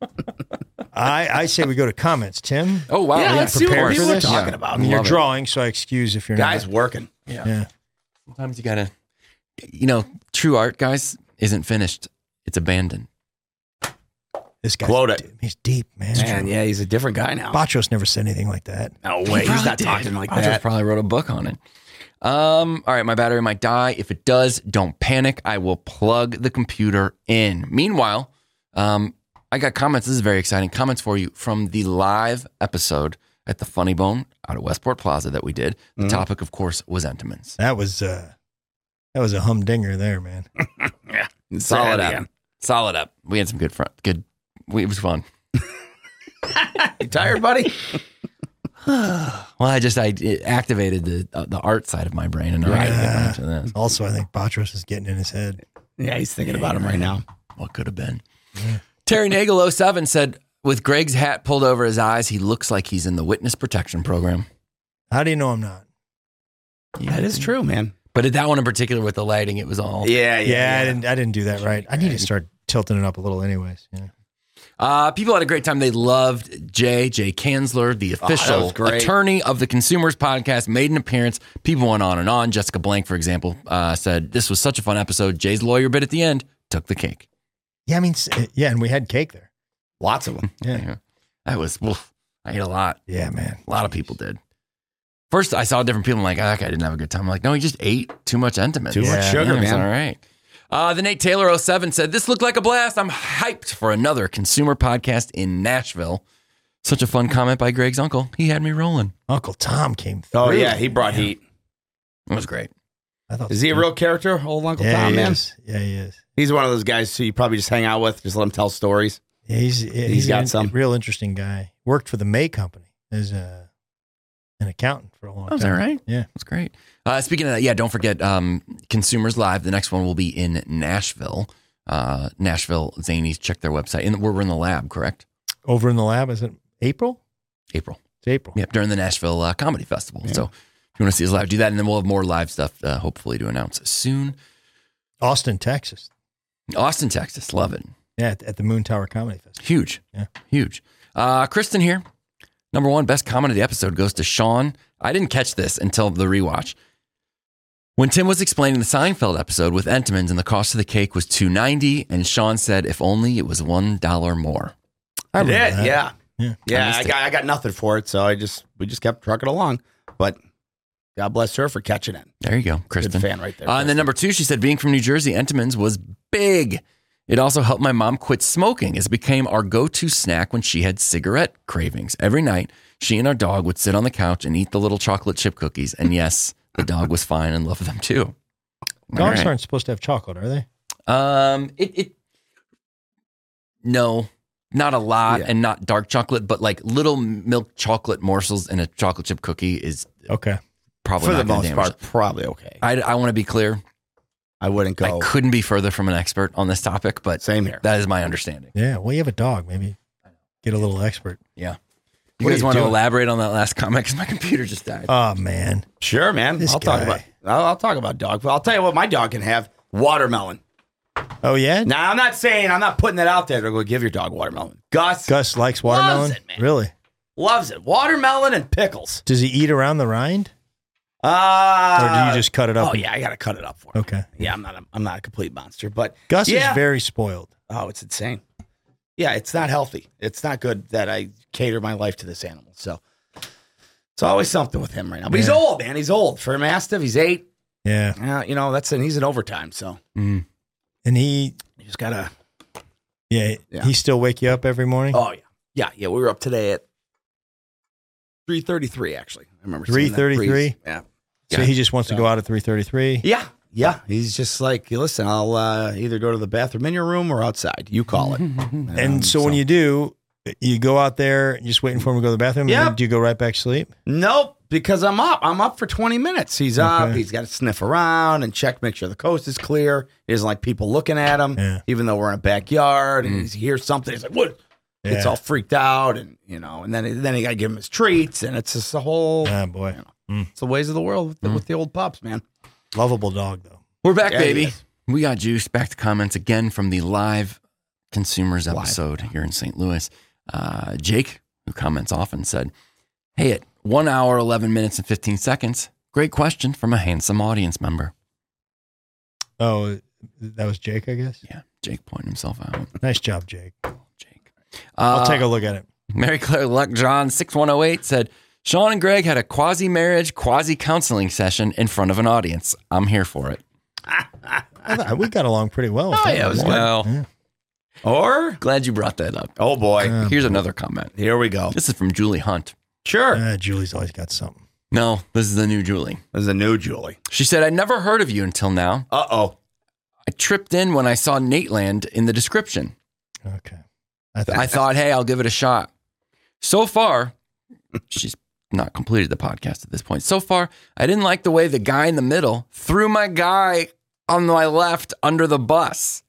I say we go to comments. Tim, Oh wow! Yeah, yeah, let's see what prepared people for are this? talking Yeah. about. I mean, you're Love it. drawing, so I excuse if you're Guys not. working. Yeah. Sometimes you gotta, true art, guys, isn't finished. It's abandoned. This guy's Quote it. deep. He's deep, man. Man, yeah, he's a different guy now. Botros never said anything like that. No way. He's not talking like I that. probably wrote a book on it. All right, my battery might die. If it does, don't panic. I will plug the computer in. Meanwhile, I got comments. This is very exciting. Comments for you from the live episode at the Funny Bone out at Westport Plaza that we did. The topic, of course, was Entenmann's. That was a humdinger there, man. Yeah. Solid Sad up. Solid up. We had some good it was fun. You tired, buddy? Well, I activated the art side of my brain, and now I gotta get back to this. Also, I think Botros is getting in his head. Yeah, he's thinking about him right now. What could have been? Terry Nagel 07 said, with Greg's hat pulled over his eyes, he looks like he's in the witness protection program. How do you know I'm not? Yeah, that is true, man. But at that one in particular with the lighting, it was all. Yeah. I didn't do that right. I need to start tilting it up a little, anyways. Yeah. People had a great time. They loved Jay Kanzler, the official was great. attorney of the Consumers Podcast, made an appearance. People went on and on. Jessica Blank, for example, said, this was such a fun episode. Jay's lawyer bit at the end took the cake. Yeah, I mean, and we had cake there. Lots of them. Yeah. That was, I ate a lot. Yeah, man. A lot of people did. First, I saw different people. I'm like, that guy didn't have a good time. I'm like, no, he just ate too much Entenmann's. Too much sugar, It's man. all right. The Nate Taylor 07 said, this looked like a blast. I'm hyped for another consumer podcast in Nashville. Such a fun comment by Greg's uncle. He had me rolling. Uncle Tom came through. Oh, yeah, he brought heat. It was great. I thought. Is he a real character, old Uncle Tom, man? Yeah, he is. He's one of those guys who you probably just hang out with, just let him tell stories. Yeah, he's got a some real interesting guy. Worked for the May Company as an accountant for a long time. Is that right? Yeah, that's great. Speaking of that, don't forget Consumers Live. The next one will be in Nashville. Nashville Zanies. Check their website. We're in the lab, correct? Over in the lab. Is it April? April. It's April. Yep, during the Nashville Comedy Festival. Yeah. So if you want to see us live, do that, and then we'll have more live stuff, hopefully, to announce soon. Austin, Texas. Love it. Yeah, at the Moon Tower Comedy Festival. Huge. Yeah. Huge. Kristen here. Number one, best comment of the episode goes to Sean. I didn't catch this until the rewatch. When Tim was explaining the Seinfeld episode with Entenmann's and the cost of the cake was $2.90, and Sean said, if only it was $1 more. I did, that. Yeah. I got nothing for it, so we just kept trucking along. But God bless her for catching it. There you go, Kristen. Good fan right there. And then number two, she said, being from New Jersey, Entenmann's was big. It also helped my mom quit smoking, as it became our go-to snack when she had cigarette cravings. Every night, she and our dog would sit on the couch and eat the little chocolate chip cookies. And yes, the dog was fine and loved them too. Dogs aren't supposed to have chocolate, are they? No, not a lot, and not dark chocolate, but like little milk chocolate morsels in a chocolate chip cookie is okay. Probably for not the most damage. part, probably okay. I want to be clear. I wouldn't go. I couldn't be further from an expert on this topic, but same here. That is my understanding. Yeah, well, you have a dog. Maybe get a little expert. Yeah. You guys want to elaborate on that last comment? Because my computer just died. Oh, man. Sure, man. I'll talk about dog. But I'll tell you what my dog can have. Watermelon. Oh, yeah? Now, I'm not putting that out there to go give your dog watermelon. Gus likes watermelon? Loves it, man. Really? Loves it. Watermelon and pickles. Does he eat around the rind? Or do you just cut it up? Oh, yeah, I got to cut it up for him. Okay. Yeah, I'm not a complete monster, but Gus is very spoiled. Oh, it's insane. Yeah, it's not healthy. It's not good that I cater my life to this animal. So it's always something with him right now. But he's old, man. He's old. For a Mastiff, he's 8. Yeah. He's in overtime, so. Mm. And you just got to. Yeah, he still wake you up every morning? Oh, yeah. Yeah, we were up today at 3:33, actually. I remember 3:33? Yeah. So he just wants to go out at 3:33? Yeah. He's just like, listen, I'll either go to the bathroom in your room or outside. You call it. And so when you do, you go out there, just waiting for him to go to the bathroom, and then do you go right back to sleep? Nope, because I'm up. I'm up for 20 minutes. He's up. He's got to sniff around and check, make sure the coast is clear. He doesn't like people looking at him, even though we're in a backyard and he hears something. He's like, what? Yeah. It's all freaked out, and and then you got to give him his treats, and it's just a whole. Ah, boy. It's the ways of the world with the old pups, man. Lovable dog, though. We're back, baby. We got juice. Back to comments again from the live consumers episode here in St. Louis. Jake, who comments often, said, hey, at 1 hour, 11 minutes, and 15 seconds, great question from a handsome audience member. Oh, that was Jake, I guess? Yeah, Jake pointed himself out. Nice job, Jake. Jake. I'll take a look at it. Mary Claire Luck John 6108 said, Sean and Greg had a quasi-marriage, quasi-counseling session in front of an audience. I'm here for it. We got along pretty well. It was well. Yeah. Or glad you brought that up. Oh boy, here's another comment. Here we go. This is from Julie Hunt. Sure, Julie's always got something. No, this is the new Julie. This is a new Julie. She said, "I never heard of you until now. Uh-oh. I tripped in when I saw Nateland in the description. Okay, I thought, hey, I'll give it a shot. So far, she's not completed the podcast at this point. So far, I didn't like the way the guy in the middle threw my guy on my left under the bus.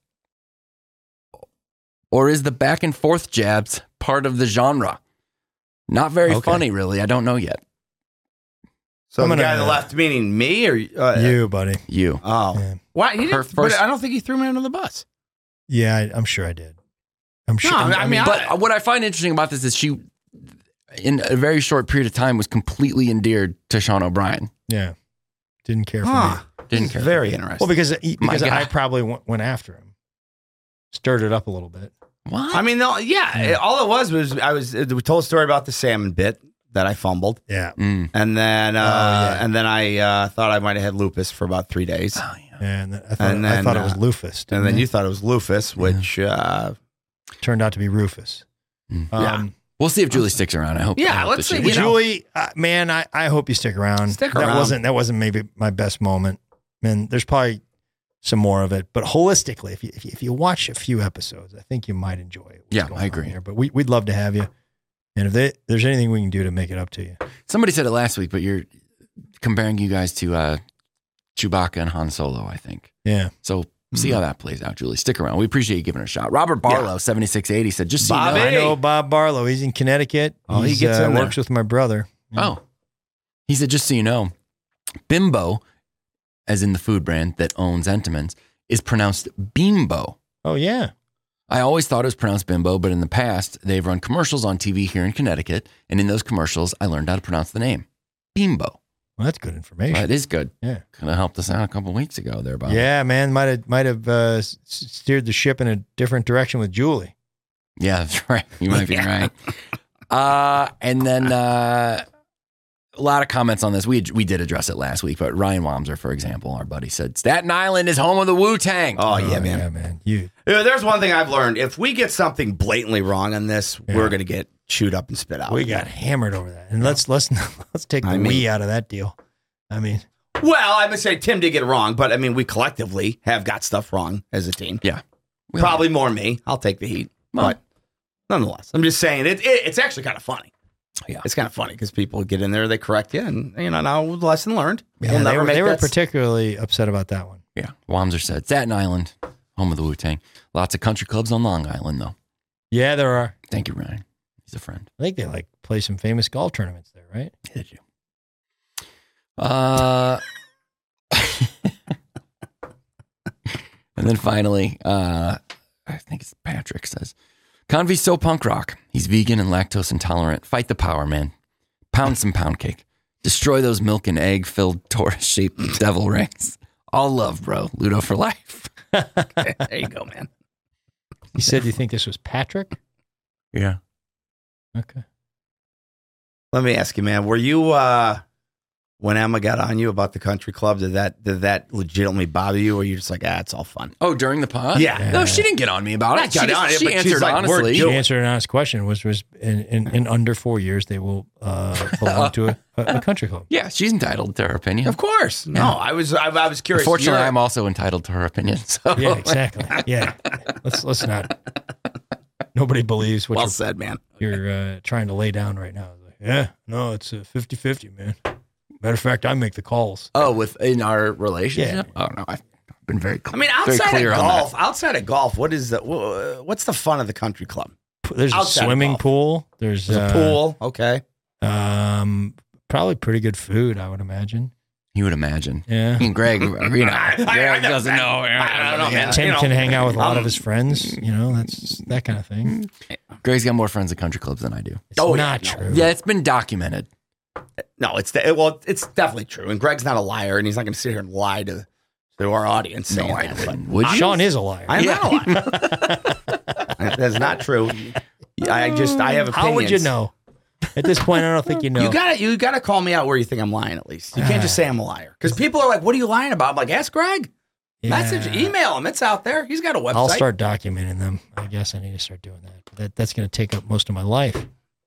Or is the back and forth jabs part of the genre? Not very funny, really. I don't know yet. So the guy on the left, meaning me or you, buddy? You. Oh, yeah. Why? He didn't, but I don't think he threw me under the bus. Yeah, I'm sure I did. I'm sure. No, I mean, but what I find interesting about this is she, in a very short period of time, was completely endeared to Sean O'Brien. Yeah, didn't care for me. Didn't care. Very interesting. Well, because I probably went after him, stirred it up a little bit. What? I mean, no, all it was we told a story about the salmon bit that I fumbled. Yeah. And then I thought I might have had lupus for about 3 days. Oh, yeah. And I thought it was Lufus. And then you thought it was Lufus, which turned out to be Rufus. Yeah. We'll see if Julie sticks around. I hope. Yeah, I hope let's that she see. will. Julie, man, I hope you stick around. Stick around. That wasn't maybe my best moment. And there's probably some more of it, but holistically, if you watch a few episodes, I think you might enjoy it. Yeah, I agree. Here. But we'd love to have you. And if there's anything we can do to make it up to you. Somebody said it last week, but you're comparing you guys to Chewbacca and Han Solo, I think. Yeah. So see how that plays out, Julie. Stick around. We appreciate you giving it a shot. Robert Barlow, 7680, said, just so you know. I know Bob Barlow. He's in Connecticut. Oh, he He's, gets in there. works with my brother. Oh. He said, just so you know, Bimbo, as in the food brand that owns Entenmann's, is pronounced Bimbo. Oh, yeah. I always thought it was pronounced Bimbo, but in the past, they've run commercials on TV here in Connecticut, and in those commercials, I learned how to pronounce the name. Bimbo. Well, that's good information. That is good. Yeah. Kind of helped us out a couple of weeks ago there, Bob. Yeah, man. Might have steered the ship in a different direction with Julie. Yeah, that's right. You might be right. And then a lot of comments on this. We did address it last week, but Ryan Wamser, for example, our buddy, said Staten Island is home of the Wu-Tang. Oh, yeah, man. Yeah, man. There's one thing I've learned. If we get something blatantly wrong on this, we're going to get chewed up and spit out. We got hammered over that. And let's take the we out of that deal. I mean, well, I'm going to say Tim did get it wrong, but I mean, we collectively have got stuff wrong as a team. Yeah. Probably more me. I'll take the heat. But nonetheless, I'm just saying it's actually kind of funny. Yeah. It's kind of funny because people get in there, they correct you, and now lesson learned. Yeah, they were particularly upset about that one. Yeah. Wamser said Staten Island, home of the Wu-Tang. Lots of country clubs on Long Island, though. Yeah, there are. Thank you, Ryan. He's a friend. I think they play some famous golf tournaments there, right? Did you? And then finally, I think it's Patrick says, Convy's so punk rock. He's vegan and lactose intolerant. Fight the power, man. Pound some pound cake. Destroy those milk and egg filled tortoise-shaped devil rings. All love, bro. Ludo for life. There you go, man. You said you think this was Patrick? Yeah. Okay. Let me ask you, man, were you when Emma got on you about the country club, did that legitimately bother you, or you just like, it's all fun? Oh, during the pod? Yeah. No, she didn't get on me about it. She answered like, honestly. She answered an honest question, was in under 4 years they will belong to a country club. Yeah, she's entitled to her opinion. Of course. No, I was curious. Unfortunately, I'm also entitled to her opinion. So. Yeah, exactly. Yeah. Let's not. Nobody believes what well said, man. You're trying to lay down right now. Like, yeah, no, it's a 50-50, man. Matter of fact, I make the calls. Oh, within our relationship? Yeah. Oh, no, I've been very clear. I mean, outside of golf, what's the fun of the country club? There's a swimming pool. There's a pool. Okay. Probably pretty good food, I would imagine. You would imagine. Yeah. Greg, Greg doesn't know. I don't know, man. Tim can hang out with a lot of his friends. That's that kind of thing. Greg's got more friends at country clubs than I do. It's not true. Yeah, it's been documented. No, it's definitely true. And Greg's not a liar, and he's not going to sit here and lie to our audience. No, I wouldn't. Would you? Sean is a liar. I'm not a liar. That's not true. I have opinions. How would you know? At this point, I don't think you know. You gotta call me out where you think I'm lying. At least you can't just say I'm a liar, because people are like, "What are you lying about?" I'm like, "Ask Greg." Yeah. Email him. It's out there. He's got a website. I'll start documenting them. I guess I need to start doing that. That's going to take up most of my life.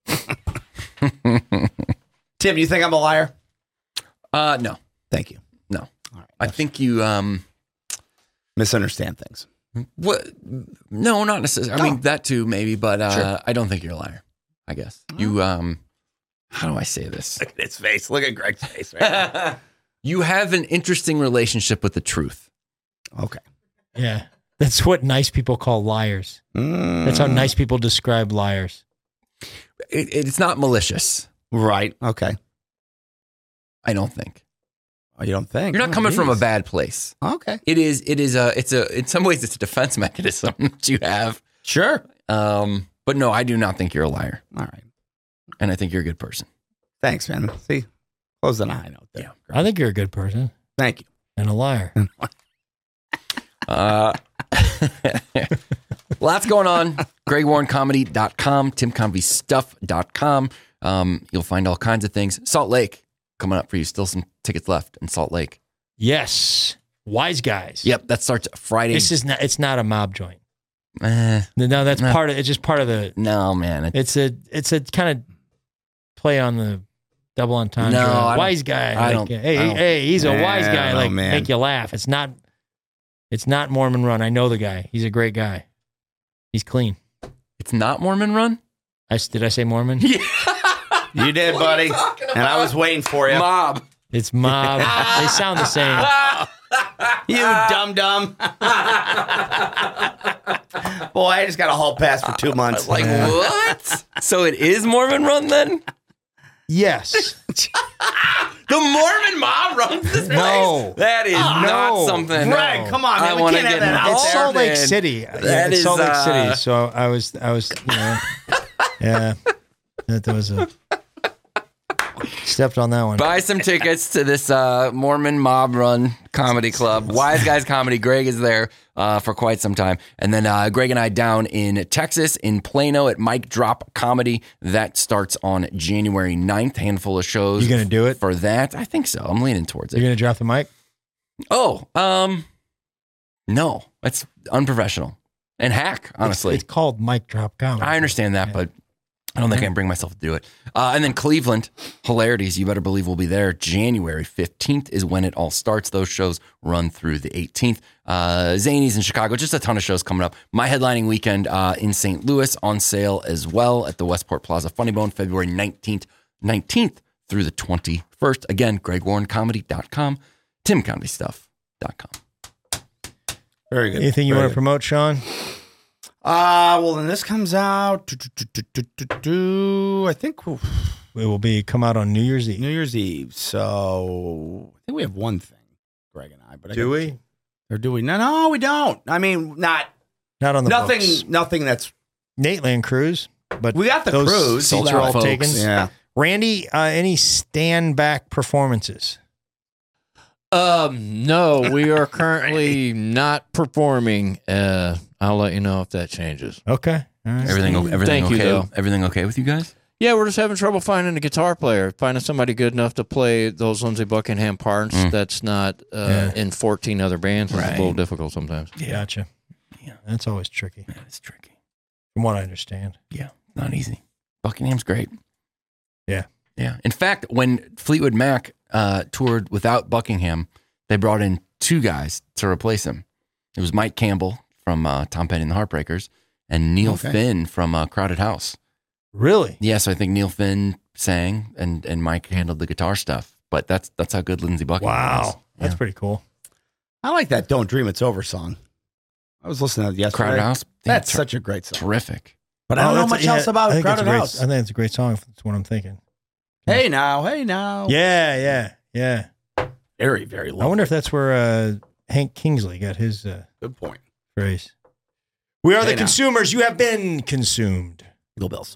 Tim, you think I'm a liar? No. Thank you. No. All right. I think you misunderstand things. What? No, not necessarily. I mean, that too, maybe, but Sure. I don't think you're a liar. I guess you. How do I say this? Look at his face. Look at Greg's face. Right You have an interesting relationship with the truth. Okay. Yeah, that's what nice people call liars. That's how nice people describe liars. It's not malicious, right? Okay. I don't think. Oh, you don't think? You're not coming from a bad place. Okay. It's in some ways it's a defense mechanism that you have. Sure. But no, I do not think you're a liar. All right. And I think you're a good person. Thanks, man. See, close on a high note there. Yeah. I think you're a good person. Thank you. And a liar. Lots going on. GregWarrenComedy.com, TimConvyStuff.com. You'll find all kinds of things. Salt Lake coming up for you. Still some tickets left in Salt Lake. Yes. Wise Guys. Yep, that starts Friday. It's not a mob joint. No, that's part of. It's just part of the. No, man. It's a kind of play on the double entendre. No, wise guy. Hey, he's a wise guy. Like make you laugh. It's not Mormon Run. I know the guy. He's a great guy. He's clean. It's not Mormon Run? Did I say Mormon? Yeah. You did, buddy. And I was waiting for you. Mob. It's Mob. They sound the same. You dum-dum. Boy, I just got a hall pass for 2 months. Like, what? So it is Mormon Run then? Yes. The Mormon mob runs this place? No. That is not something. Greg, come on, man. We can't have that out It's there. Salt Lake City. It's Salt Lake City. So I was, yeah. That was stepped on that one. Buy some tickets to this Mormon Mob Run Comedy Club. Wise Guys Comedy. Greg is there for quite some time. And then Greg and I down in Texas, in Plano at Mic Drop Comedy. That starts on January 9th. Handful of shows. You going to do it? For that? I think so. I'm leaning towards it. You're going to drop the mic? Oh, no. It's unprofessional. And hack, honestly. It's called Mic Drop Comedy. I understand that, but I don't think I can bring myself to do it. And then Cleveland, Hilarities, you better believe we'll be there. January 15th is when it all starts. Those shows run through the 18th. Zanies in Chicago, just a ton of shows coming up. My headlining weekend in St. Louis on sale as well at the Westport Plaza Funny Bone, February 19th through the 21st. Again, GregWarrenComedy.com, TimComedyStuff.com. Very good. Anything you want to promote, Sean? Well, then this comes out. I think it will come out on New Year's Eve. New Year's Eve. So I think we have one thing, Greg and I. But do we? Or do we? No, we don't. I mean, not on the nothing. books. Nothing that's Nateland cruise. But we got the cruise. Seats are all folks. taken. Yeah. Randy, any stand back performances? No, we are currently not performing. I'll let you know if that changes. Okay. Everything Thank you, okay? though. Everything okay with you guys? Yeah, we're just having trouble finding a guitar player, finding somebody good enough to play those Lindsey Buckingham parts. That's not in 14 other bands. It's a little difficult sometimes. Yeah. Gotcha. Yeah, that's always tricky. Yeah, it's tricky. From what I understand. Yeah, not easy. Buckingham's great. Yeah. Yeah. In fact, when Fleetwood Mac toured without Buckingham, they brought in 2 guys to replace him. It was Mike Campbell from Tom Petty and the Heartbreakers and Neil Finn from Crowded House. Really? Yeah, so I think Neil Finn sang and Mike handled the guitar stuff. But that's how good Lindsey Buckingham was. Wow. That's pretty cool. I like that "Don't Dream It's Over" song. I was listening to it yesterday. Crowded House? That's such a great song. Terrific. But I don't know much else about Crowded House. I think it's a great song. That's what I'm thinking. Hey now. Yeah. Very, very low. I wonder if that's where Hank Kingsley got his good point phrase. We are the consumers. You have been consumed. Go Bills.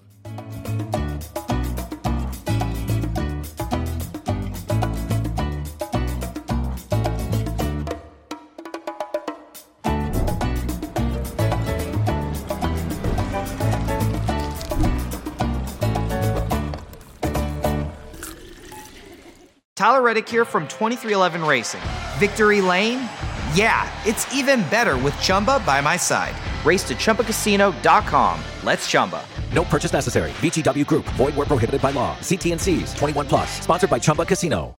Tyler Reddick here from 2311 Racing. Victory Lane? Yeah, it's even better with Chumba by my side. Race to ChumbaCasino.com. Let's Chumba. No purchase necessary. VGW Group. Void where prohibited by law. See T&Cs. 21+. Sponsored by Chumba Casino.